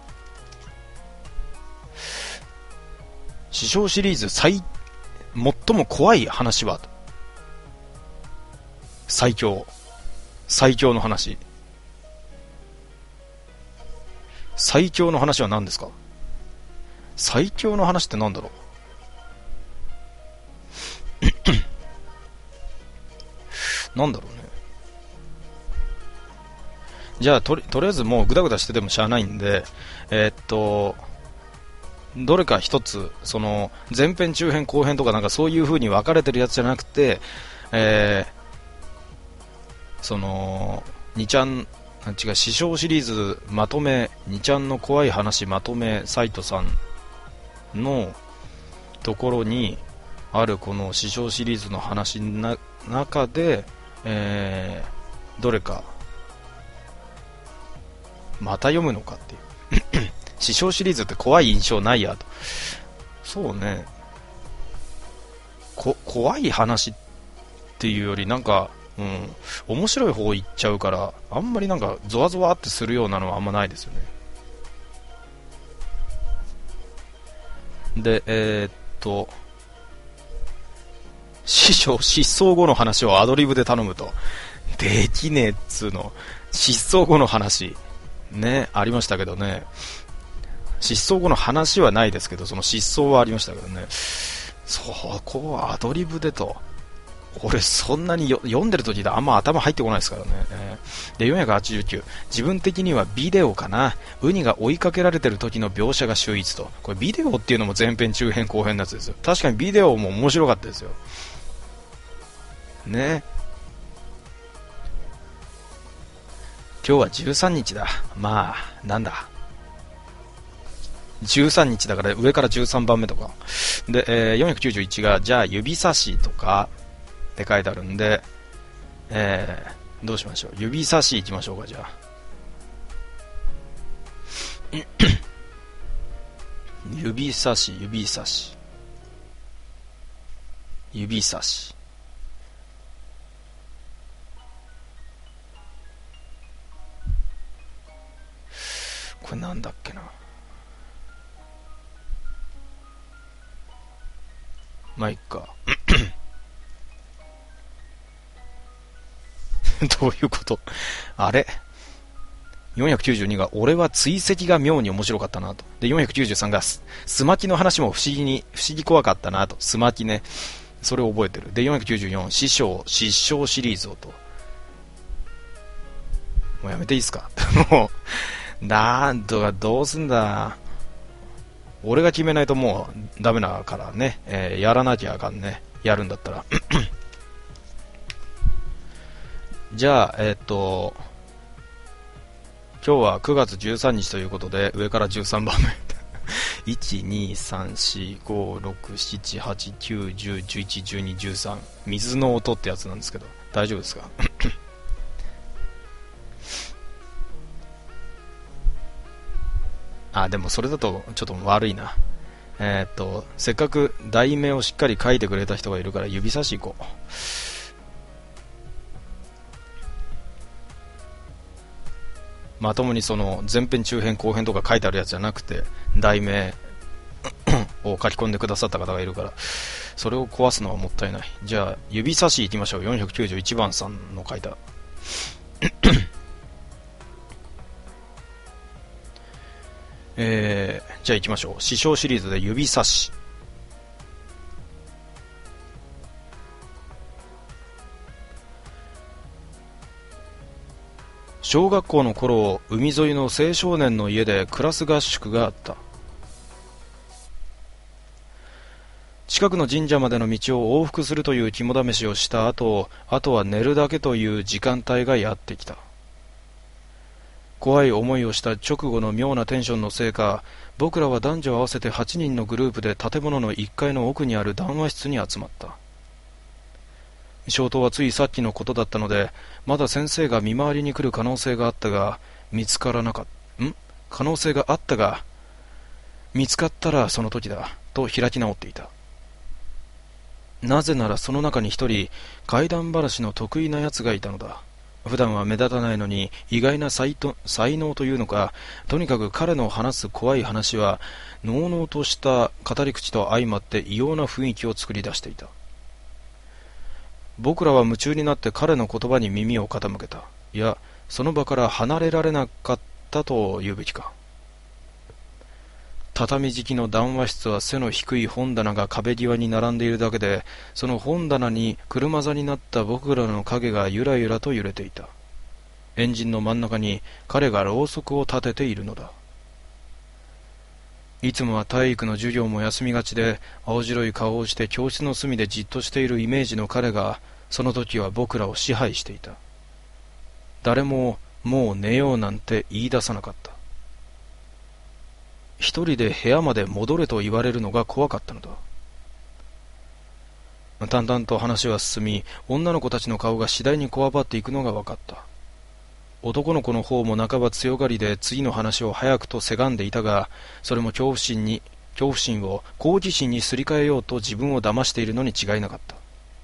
師匠シリーズ最も怖い話は、最強の話。最強の話は何ですか？最強の話って何だろう。なんだろうね。じゃあとりあえずもうグダグダしててもしゃあないんで、どれか一つ、その前編中編後編とかなんかそういう風に分かれてるやつじゃなくて、その2ちゃん違う、師匠シリーズまとめ、2ちゃんの怖い話まとめサイトさんのところにあるこの師匠シリーズの話の中で、どれかまた読むのかっていう師匠シリーズって怖い印象ないやと。そうね、怖い話っていうよりなんか、面白い方行っちゃうから、あんまりなんかゾワゾワってするようなのはあんまないですよね。で、師匠失踪後の話をアドリブで頼むと。できねえっつうの。失踪後の話ね、ありましたけどね。失踪後の話はないですけど、その失踪はありましたけどね。そこはアドリブでと。俺そんなに読んでる時であんま頭入ってこないですからね。で、489、自分的にはビデオかな。ウニが追いかけられてる時の描写が秀逸と。これビデオっていうのも前編中編後編のやつですよ。確かにビデオも面白かったですよね。今日は13日だ。まあなんだ、13日だから上から13番目とかで、491がじゃあ指差しとかって書いてあるんで、どうしましょう。指差しいきましょうか。じゃあ指差しこれなんだっけな。まあいっかどういうことあれ。492が俺は追跡が妙に面白かったなと。で493がスマキの話も不思議怖かったなと。スマキね、それを覚えてる。で494、師匠失笑シリーズをと。もうやめていいっすかもうなんとかどうすんだ。俺が決めないともうダメだからね、やらなきゃあかんね、やるんだったらじゃあ今日は9月13日ということで上から13番目1,2,3,4,5,6,7,8,9,10,11,12,13 水の音ってやつなんですけど大丈夫ですかあ、でもそれだとちょっと悪いな。せっかく題名をしっかり書いてくれた人がいるから指差し行こう。まともにその前編中編後編とか書いてあるやつじゃなくて題名を書き込んでくださった方がいるから、それを壊すのはもったいない。じゃあ指差し行きましょう。491番さんの書いたじゃあ行きましょう。師匠シリーズで指差し。 小学校の頃、海沿いの青少年の家でクラス合宿があった。近くの神社までの道を往復するという肝試しをした後、あとは寝るだけという時間帯がやってきた。怖い思いをした直後の妙なテンションのせいか、僕らは男女合わせて8人のグループで建物の1階の奥にある談話室に集まった。消灯はついさっきのことだったので、まだ先生が見回りに来る可能性があったが、見つからなかった。可能性があったが、見つかったらその時だ、と開き直っていた。なぜならその中に一人、怪談話の得意な奴がいたのだ。普段は目立たないのに意外な才能というのか、とにかく彼の話す怖い話は、のうのうとした語り口と相まって異様な雰囲気を作り出していた。僕らは夢中になって彼の言葉に耳を傾けた。いや、その場から離れられなかったと言うべきか。畳敷きの談話室は背の低い本棚が壁際に並んでいるだけで、その本棚に車座になった僕らの影がゆらゆらと揺れていた。エンジンの真ん中に彼がろうそくを立てているのだ。いつもは体育の授業も休みがちで、青白い顔をして教室の隅でじっとしているイメージの彼が、その時は僕らを支配していた。誰ももう寝ようなんて言い出さなかった。一人で部屋まで戻れと言われるのが怖かったのだ。淡々と話は進み、女の子たちの顔が次第にこわばっていくのが分かった。男の子の方も半ば強がりで次の話を早くとせがんでいたが、それも恐怖心を好奇心にすり替えようと自分を騙しているのに違いなかった。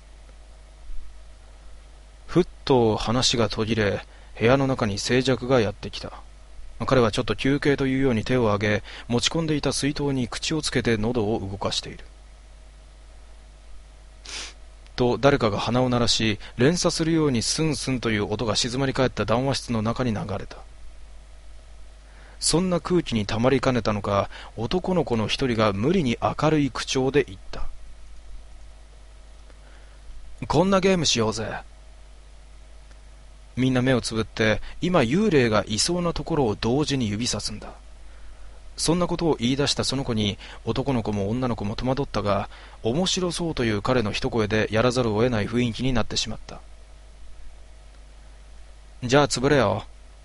ふっと話が途切れ、部屋の中に静寂がやってきた。彼はちょっと休憩というように手を挙げ、持ち込んでいた水筒に口をつけて喉を動かしている。と誰かが鼻を鳴らし、連鎖するようにスンスンという音が静まり返った談話室の中に流れた。そんな空気にたまりかねたのか、男の子の一人が無理に明るい口調で言った。こんなゲームしようぜ。みんな目をつぶって、今幽霊がいそうなところを同時に指さすんだ。そんなことを言い出したその子に、男の子も女の子も戸惑ったが、面白そうという彼の一声でやらざるを得ない雰囲気になってしまった。じゃあ潰れよ。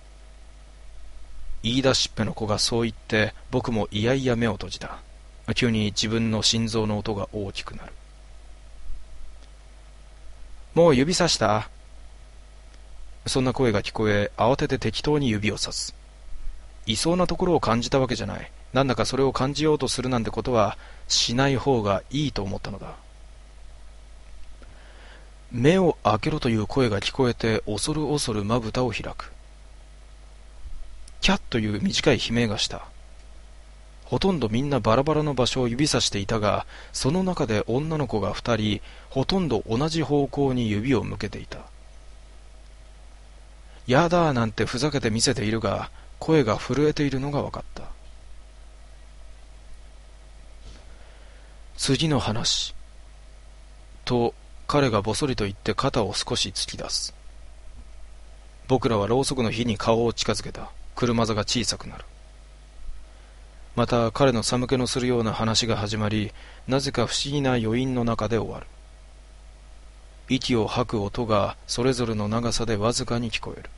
言い出しっぺの子がそう言って、僕もいやいや目を閉じた。急に自分の心臓の音が大きくなる。もう指さした？そんな声が聞こえ、慌てて適当に指をさす。いそうなところを感じたわけじゃない。なんだかそれを感じようとするなんてことはしない方がいいと思ったのだ。目を開けろという声が聞こえて、恐る恐るまぶたを開く。キャッという短い悲鳴がした。ほとんどみんなバラバラの場所を指さしていたが、その中で女の子が二人、ほとんど同じ方向に指を向けていた。やだーなんてふざけて見せているが、声が震えているのが分かった。次の話。と、彼がぼそりと言って肩を少し突き出す。僕らはろうそくの火に顔を近づけた。車座が小さくなる。また彼の寒気のするような話が始まり、なぜか不思議な余韻の中で終わる。息を吐く音がそれぞれの長さでわずかに聞こえる。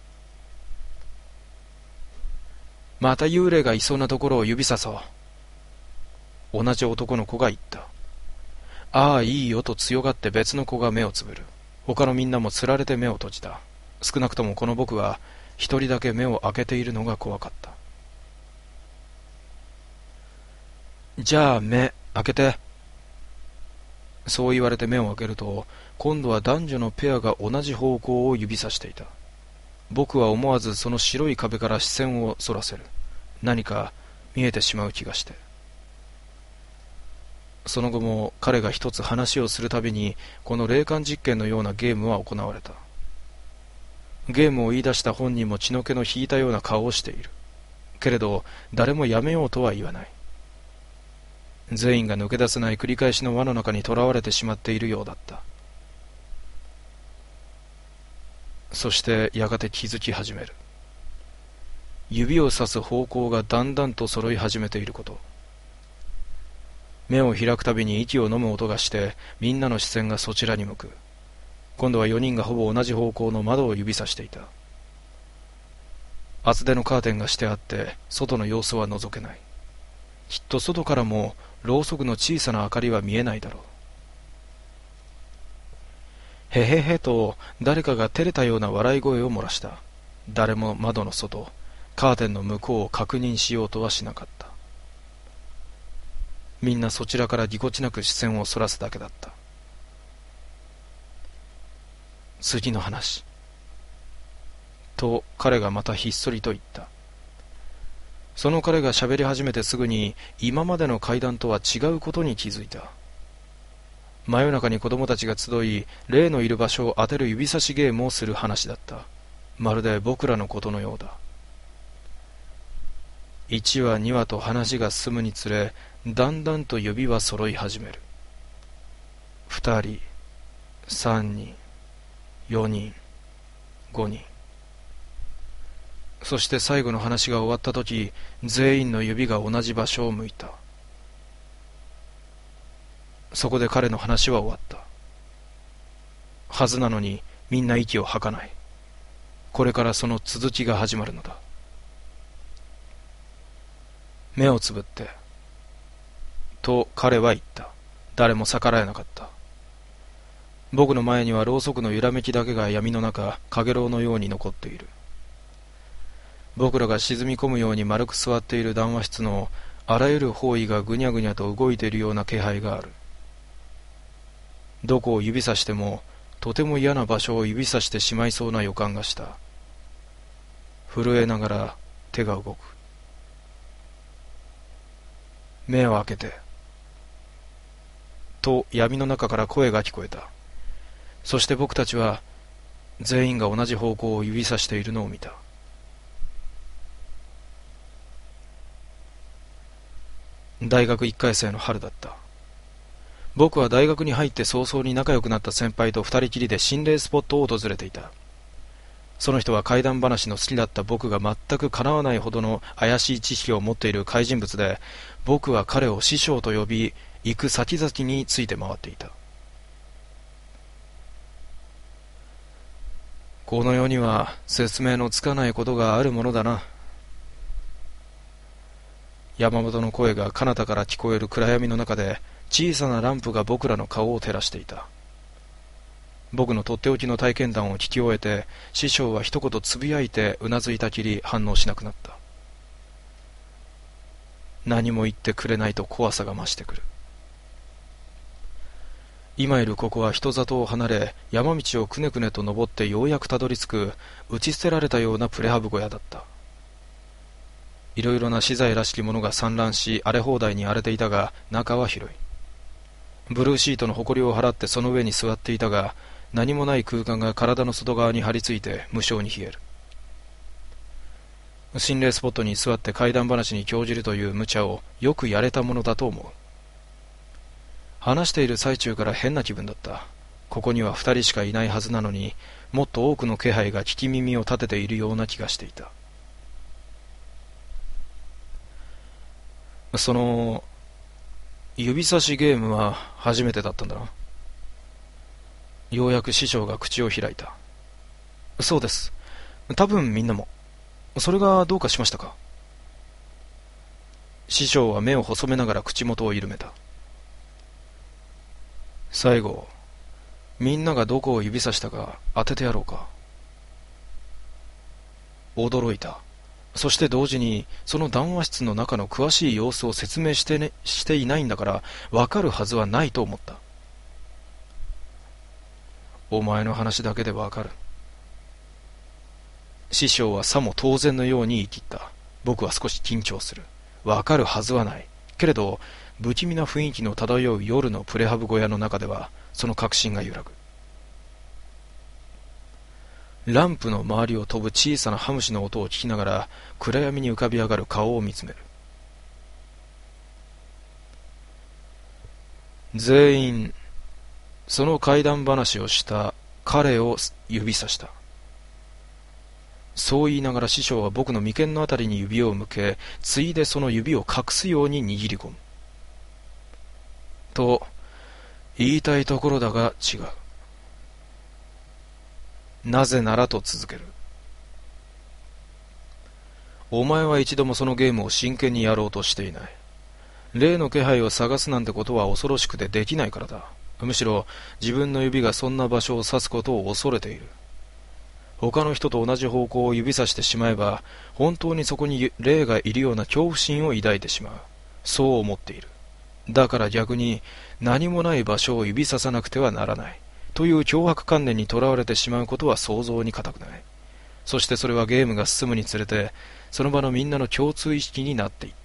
また幽霊がいそうなところを指さそう。同じ男の子が言った。ああいいよと強がって別の子が目をつぶる。他のみんなもつられて目を閉じた。少なくともこの僕は一人だけ目を開けているのが怖かった。じゃあ目開けて。そう言われて目を開けると、今度は男女のペアが同じ方向を指さしていた。僕は思わずその白い壁から視線をそらせる。何か見えてしまう気がして。その後も彼が一つ話をするたびに、この霊感実験のようなゲームは行われた。ゲームを言い出した本人も血の気の引いたような顔をしている。けれど誰もやめようとは言わない。全員が抜け出せない繰り返しの輪の中に囚われてしまっているようだった。 そしてやがて気づき始める。指をさす方向がだんだんと揃い始めていること。目を開くたびに息を飲む音がして、みんなの視線がそちらに向く。今度は4人がほぼ同じ方向の窓を指さしていた。厚手のカーテンがしてあって、外の様子は覗けない。きっと外からもろうそくの小さな明かりは見えないだろう。へへへと誰かが照れたような笑い声を漏らした。誰も窓の外、カーテンの向こうを確認しようとはしなかった。みんなそちらからぎこちなく視線をそらすだけだった。次の話。と彼がまたひっそりと言った。その彼が喋り始めてすぐに今までの階段とは違うことに気づいた。真夜中に子供たちが集い、霊のいる場所を当てる指差しゲームをする話だった。まるで僕らのことのようだ。1話2話と話が進むにつれ、だんだんと指は揃い始める。2人、3人、4人、5人。そして最後の話が終わったとき、全員の指が同じ場所を向いた。そこで彼の話は終わった。はずなのにみんな息を吐かない。これからその続きが始まるのだ。目をつぶって。と彼は言った。誰も逆らえなかった。僕の前にはろうそくの揺らめきだけが闇の中、かげろうのように残っている。僕らが沈み込むように丸く座っている談話室のあらゆる方位がぐにゃぐにゃと動いているような気配がある。どこを指さしてもとても嫌な場所を指さしてしまいそうな予感がした。震えながら手が動く。目を開けて。と闇の中から声が聞こえた。そして僕たちは全員が同じ方向を指さしているのを見た。大学1回生の春だった。僕は大学に入って早々に仲良くなった先輩と二人きりで心霊スポットを訪れていた。その人は怪談話の好きだった僕が全く叶わないほどの怪しい知識を持っている怪人物で、僕は彼を師匠と呼び、行く先々について回っていた。この世には説明のつかないことがあるものだな。山本の声が彼方から聞こえる暗闇の中で、小さなランプが僕らの顔を照らしていた。僕のとっておきの体験談を聞き終えて、師匠は一言つぶやいてうなずいたきり反応しなくなった。何も言ってくれないと怖さが増してくる。今いるここは人里を離れ、山道をくねくねと登ってようやくたどり着く打ち捨てられたようなプレハブ小屋だった。いろいろな資材らしきものが散乱し、荒れ放題に荒れていたが、中は広い。ブルーシートの埃を払ってその上に座っていたが、何もない空間が体の外側に張り付いて無性に冷える。心霊スポットに座って怪談話に興じるという無茶をよくやれたものだと思う。話している最中から変な気分だった。ここには二人しかいないはずなのに、もっと多くの気配が聞き耳を立てているような気がしていた。その指差しゲームは初めてだったんだな。ようやく師匠が口を開いた。そうです。多分みんなも。それがどうかしましたか？師匠は目を細めながら口元を緩めた。最後、みんながどこを指さしたか当ててやろうか。驚いた。そして同時に、その談話室の中の詳しい様子を説明していないんだから、わかるはずはないと思った。お前の話だけでわかる。師匠はさも当然のように言い切った。僕は少し緊張する。わかるはずはない。けれど、不気味な雰囲気の漂う夜のプレハブ小屋の中では、その確信が揺らぐ。ランプの周りを飛ぶ小さなハムシの音を聞きながら、暗闇に浮かび上がる顔を見つめる。全員、その怪談話をした彼を指さした。 そう言いながら師匠は僕の眉間のあたりに指を向け、ついでその指を隠すように握り込む。と言いたいところだが違う。なぜならと続ける。お前は一度もそのゲームを真剣にやろうとしていない。例の気配を探すなんてことは恐ろしくてできないからだ。むしろ自分の指がそんな場所を指すことを恐れている。他の人と同じ方向を指さしてしまえば、本当にそこに霊がいるような恐怖心を抱いてしまう。そう思っている。だから逆に何もない場所を指ささなくてはならないという強迫観念にとらわれてしまうことは想像に難くない。そしてそれはゲームが進むにつれて、その場のみんなの共通意識になっていった。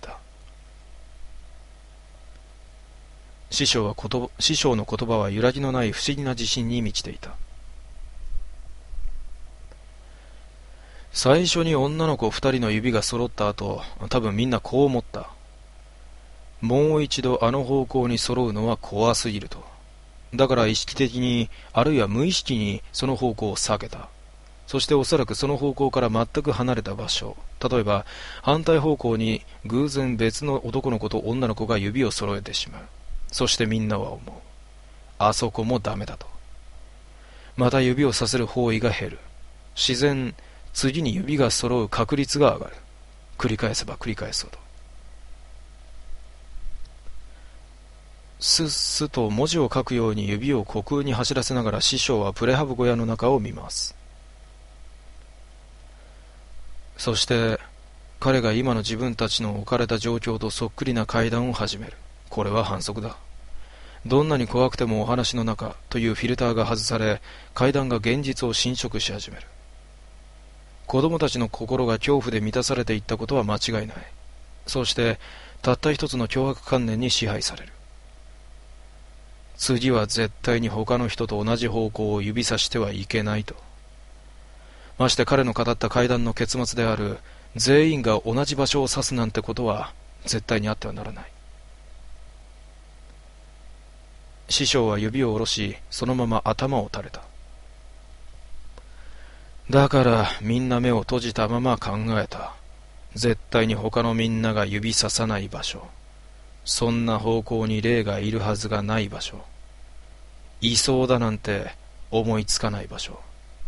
師匠の言葉は揺らぎのない不思議な自信に満ちていた。最初に女の子二人の指が揃った後、多分みんなこう思った。もう一度あの方向に揃うのは怖すぎると。だから意識的に、あるいは無意識にその方向を避けた。そしておそらくその方向から全く離れた場所、例えば反対方向に偶然別の男の子と女の子が指を揃えてしまう。そしてみんなは思う。あそこもダメだと。また指をさせる方位が減る。自然、次に指が揃う確率が上がる。繰り返せば繰り返すほど。スッスと文字を書くように指を虚空に走らせながら師匠はプレハブ小屋の中を見ます。そして彼が今の自分たちの置かれた状況とそっくりな会談を始める。これは反則だ。どんなに怖くてもお話の中というフィルターが外され、会談が現実を侵食し始める。子供たちの心が恐怖で満たされていったことは間違いない。そうしてたった一つの凶悪観念に支配される。次は絶対に他の人と同じ方向を指さしてはいけないと。まして彼の語った会談の結末である全員が同じ場所を指すなんてことは絶対にあってはならない。師匠は指を下ろし、そのまま頭を垂れた。だからみんな目を閉じたまま考えた。絶対に他のみんなが指ささない場所。そんな方向に霊がいるはずがない場所。いそうだなんて思いつかない場所。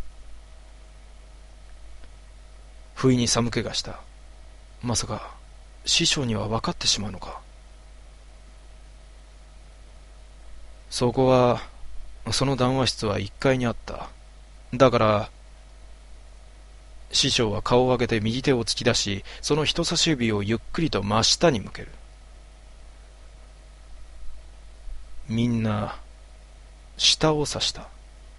不意に寒気がした。まさか師匠には分かってしまうのか。そこは、その談話室は1階にあった。だから師匠は顔を上げて右手を突き出し、その人差し指をゆっくりと真下に向ける。みんな下を指した。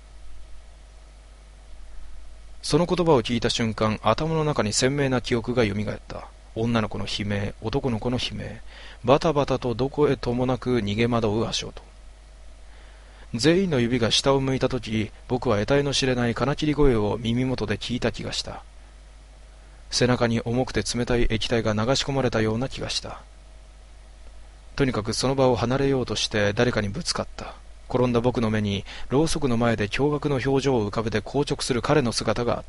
その言葉を聞いた瞬間、頭の中に鮮明な記憶がよみがえった。女の子の悲鳴、男の子の悲鳴、バタバタとどこへともなく逃げ惑う足音。全員の指が下を向いたとき、僕は得体の知れない金切り声を耳元で聞いた気がした。背中に重くて冷たい液体が流し込まれたような気がした。とにかくその場を離れようとして誰かにぶつかった。転んだ僕の目にろうそくの前で驚愕の表情を浮かべて硬直する彼の姿があった。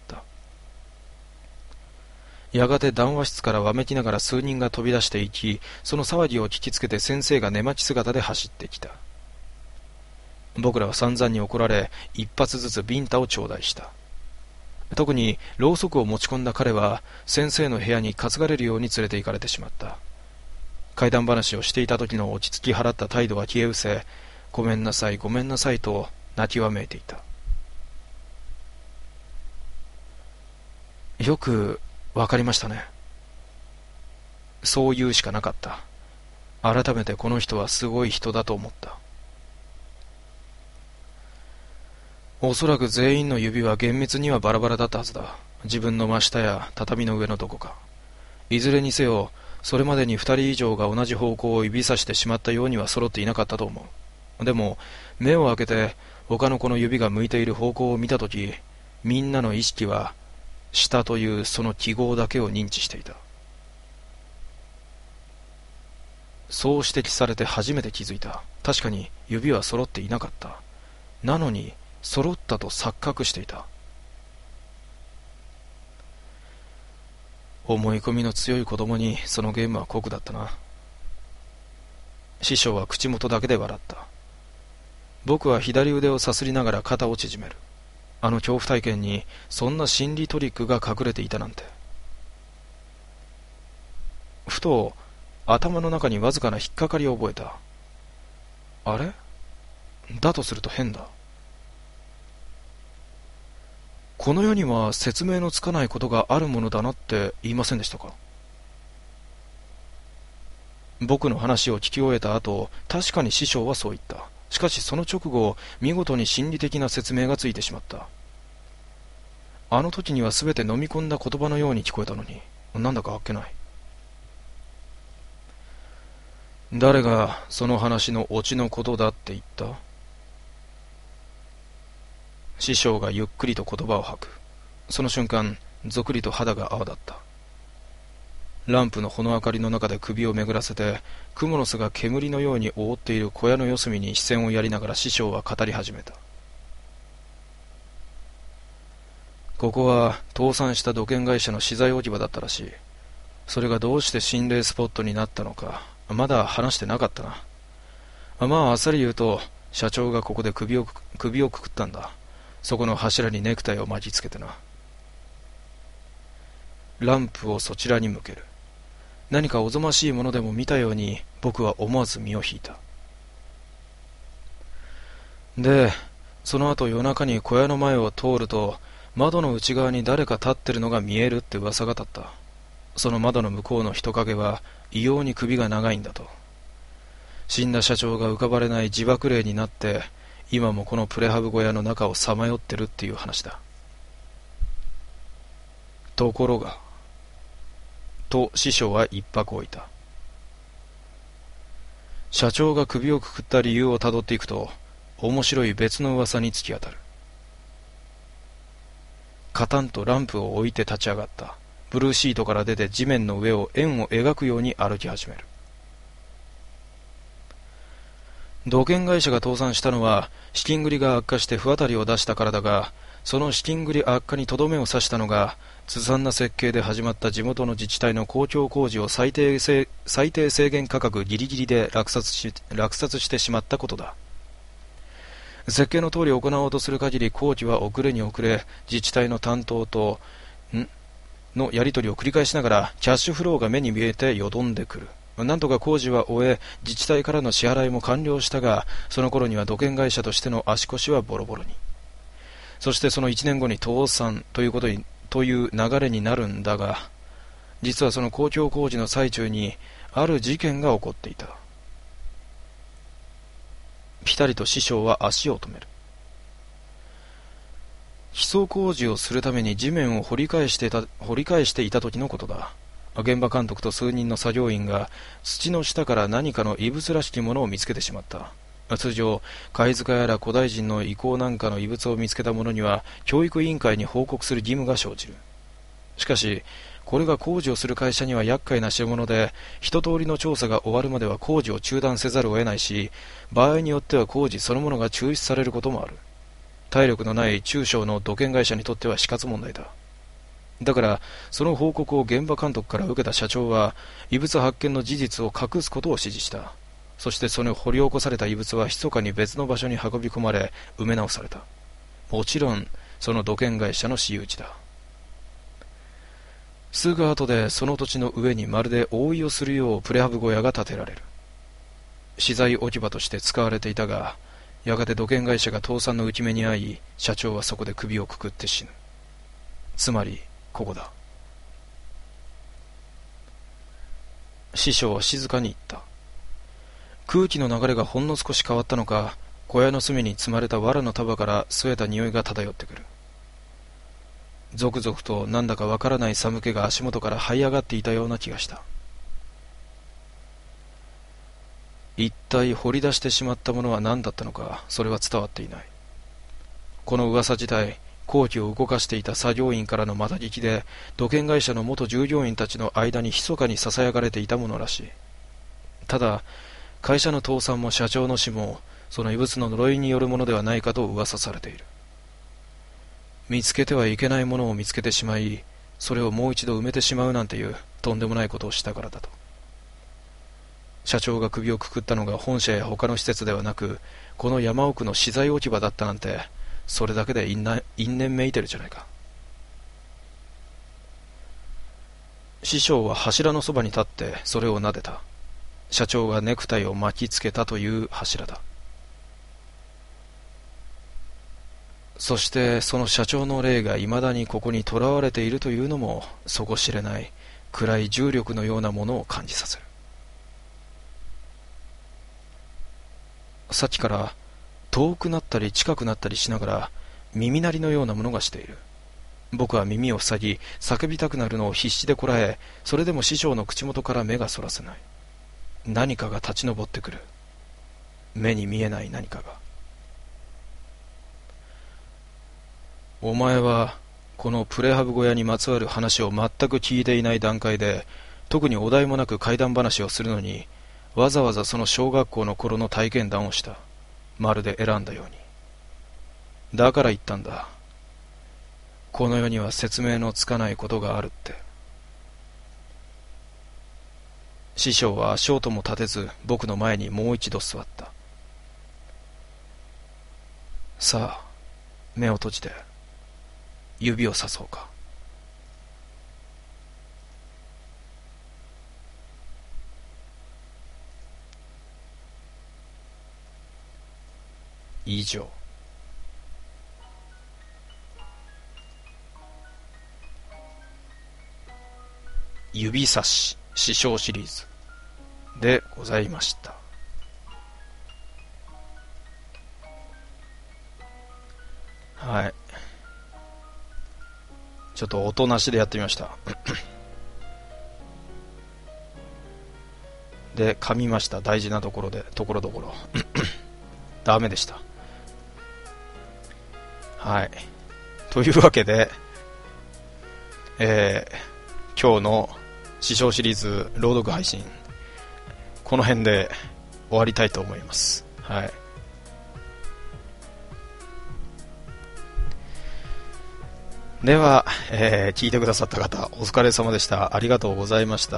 やがて談話室からわめきながら数人が飛び出していき、その騒ぎを聞きつけて先生が寝待ち姿で走ってきた。僕らは散々に怒られ、一発ずつビンタを頂戴した。特にろうそくを持ち込んだ彼は先生の部屋に担がれるように連れて行かれてしまった。怪談話をしていた時の落ち着き払った態度は消え失せ、ごめんなさいごめんなさいと泣きわめいていた。よくわかりましたね。そう言うしかなかった。改めてこの人はすごい人だと思った。おそらく全員の指は厳密にはバラバラだったはずだ。自分の真下や畳の上のどこか。いずれにせよ、それまでに二人以上が同じ方向を指さしてしまったようには揃っていなかったと思う。でも、目を開けて他の子の指が向いている方向を見たとき、みんなの意識は下というその記号だけを認知していた。そう指摘されて初めて気づいた。確かに指は揃っていなかった。なのに揃ったと錯覚していた。 思い込みの強い子供にそのゲームは酷だったな。師匠は口元だけで笑った。僕は左腕をさすりながら肩を縮める。あの恐怖体験にそんな心理トリックが隠れていたなんて。ふと頭の中にわずかな引っかかりを覚えた。あれ？だとすると変だ。この世には説明のつかないことがあるものだなって言いませんでしたか？僕の話を聞き終えた後、確かに師匠はそう言った。しかしその直後、見事に心理的な説明がついてしまった。あの時には全て飲み込んだ言葉のように聞こえたのに、なんだかあっけない。誰がその話のオチのことだって言った？師匠がゆっくりと言葉を吐く。その瞬間、ぞくりと肌が泡立った。ランプのほの明かりの中で首を巡らせて、クモの巣が煙のように覆っている小屋の四隅に視線をやりながら師匠は語り始めた。ここは倒産した土建会社の資材置き場だったらしい。それがどうして心霊スポットになったのか、まだ話してなかったな。まああっさり言うと、社長がここで首をくくったんだ。そこの柱にネクタイを巻きつけてな。ランプをそちらに向ける。何かおぞましいものでも見たように僕は思わず身を引いた。で、その後夜中に小屋の前を通ると、窓の内側に誰か立ってるのが見えるって噂が立った。その窓の向こうの人影は異様に首が長いんだと。死んだ社長が浮かばれない自爆霊になって今もこのプレハブ小屋の中をさまよってるっていう話だ。ところがと師匠は一拍置いた。社長が首をくくった理由をたどっていくと面白い別の噂に突き当たる。カタンとランプを置いて立ち上がった。ブルーシートから出て地面の上を円を描くように歩き始める。土建会社が倒産したのは資金繰りが悪化して不当たりを出したからだが、その資金繰り悪化にとどめを刺したのがずさんな設計で始まった地元の自治体の公共工事を最低制限価格ギリギリで落札してしまったことだ。設計の通り行おうとする限り工事は遅れに遅れ、自治体の担当とのやり取りを繰り返しながらキャッシュフローが目に見えてよどんでくる。なんとか工事は終え、自治体からの支払いも完了したが、その頃には土建会社としての足腰はボロボロに。そしてその1年後に倒産という流れになるんだが、実はその公共工事の最中にある事件が起こっていた。ぴたりと師匠は足を止める。基礎工事をするために地面を掘り返していた時のことだ。現場監督と数人の作業員が土の下から何かの異物らしきものを見つけてしまった。通常、貝塚やら古代人の遺構なんかの遺物を見つけた者には教育委員会に報告する義務が生じる。しかし、これが工事をする会社には厄介な代物で、一通りの調査が終わるまでは工事を中断せざるを得ないし、場合によっては工事そのものが中止されることもある。体力のない中小の土建会社にとっては死活問題だ。だから、その報告を現場監督から受けた社長は、異物発見の事実を隠すことを指示した。そしてその掘り起こされた異物は密かに別の場所に運び込まれ、埋め直された。もちろん、その土建会社の私有地だ。すぐ後でその土地の上にまるで覆いをするようプレハブ小屋が建てられる。資材置き場として使われていたが、やがて土建会社が倒産の打ち目に遭い、社長はそこで首をくくって死ぬ。つまり、ここだ。師匠は静かに言った。空気の流れがほんの少し変わったのか、小屋の隅に積まれた藁の束から据えた匂いが漂ってくる。ゾクゾクとなんだかわからない寒気が足元から這い上がっていたような気がした。一体掘り出してしまったものは何だったのか、それは伝わっていない。この噂自体、工事を動かしていた作業員からのまた聞きで、土建会社の元従業員たちの間に密かに囁かれていたものらしい。ただ、会社の倒産も社長の死も、その異物の呪いによるものではないかと噂されている。見つけてはいけないものを見つけてしまい、 それをもう一度埋めてしまうなんていうとんでもないことをしたからだと。社長が首をくくったのが本社や他の施設ではなく、この山奥の資材置き場だったなんて、それだけで因縁めいてるじゃないか。師匠は柱のそばに立ってそれを撫でた。社長がネクタイを巻きつけたという柱だ。そしてその社長の霊がいまだにここに囚われているというのも底知れない暗い重力のようなものを感じさせる。さっきから遠くなったり近くなったりしながら耳鳴りのようなものがしている。僕は耳を塞ぎ叫びたくなるのを必死でこらえ、それでも師匠の口元から目がそらせない。何かが立ち上ってくる。目に見えない何かが。お前はこのプレハブ小屋にまつわる話を全く聞いていない段階で、特にお題もなく怪談話をするのに、わざわざその小学校の頃の体験談をした。まるで選んだように。だから言ったんだ。この世には説明のつかないことがあるって。師匠は足音も立てず僕の前にもう一度座った。さあ、目を閉じて指をさそうか。以上。指差し師匠シリーズでございました。はい。ちょっと音なしでやってみました。で、噛みました。大事なところで、ところどころ。ダメでした。はい。というわけで、今日の師匠シリーズ朗読配信、この辺で終わりたいと思います。はい。では、聞いてくださった方、お疲れ様でした。ありがとうございました。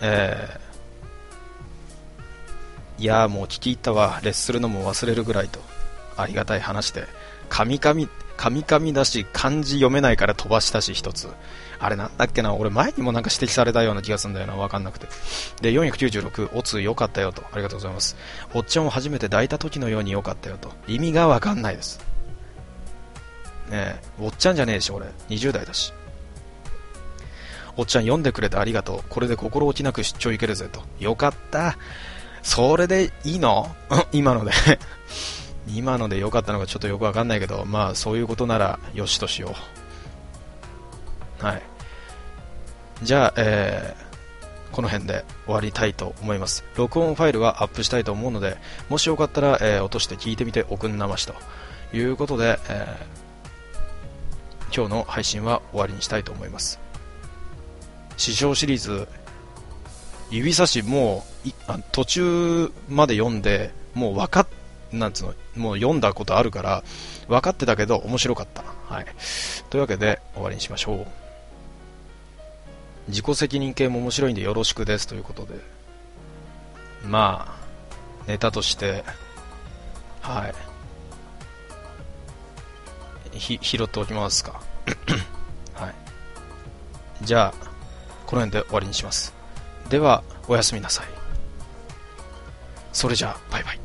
いやーもう聞き入ったわ。レッスンするのも忘れるぐらいと。ありがたい話で。カミカミだし、漢字読めないから飛ばしたし一つ。あれなんだっけな、俺前にもなんか指摘されたような気がするんだよな、わかんなくて。で、496、おつ良かったよと。ありがとうございます。おっちゃんを初めて抱いた時のように良かったよと。意味がわかんないです。ねえ、おっちゃんじゃねえし、俺。20代だし。おっちゃん読んでくれてありがとう。これで心置きなく出張行けるぜと。よかった。それでいいの今ので。今ので良かったのかちょっとよくわかんないけど、まあそういうことならよしとしよう。はい。じゃあ、この辺で終わりたいと思います。録音ファイルはアップしたいと思うので、もしよかったら、落として聞いてみておくんなましということで、今日の配信は終わりにしたいと思います。師匠シリーズ指差しもう途中まで読んでもうなんつうの、もう読んだことあるから分かってたけど面白かった。はい。というわけで終わりにしましょう。自己責任系も面白いんでよろしくですということで、まあネタとしてはい拾っておきますか。はい。じゃあこの辺で終わりにします。ではおやすみなさい。それじゃあバイバイ。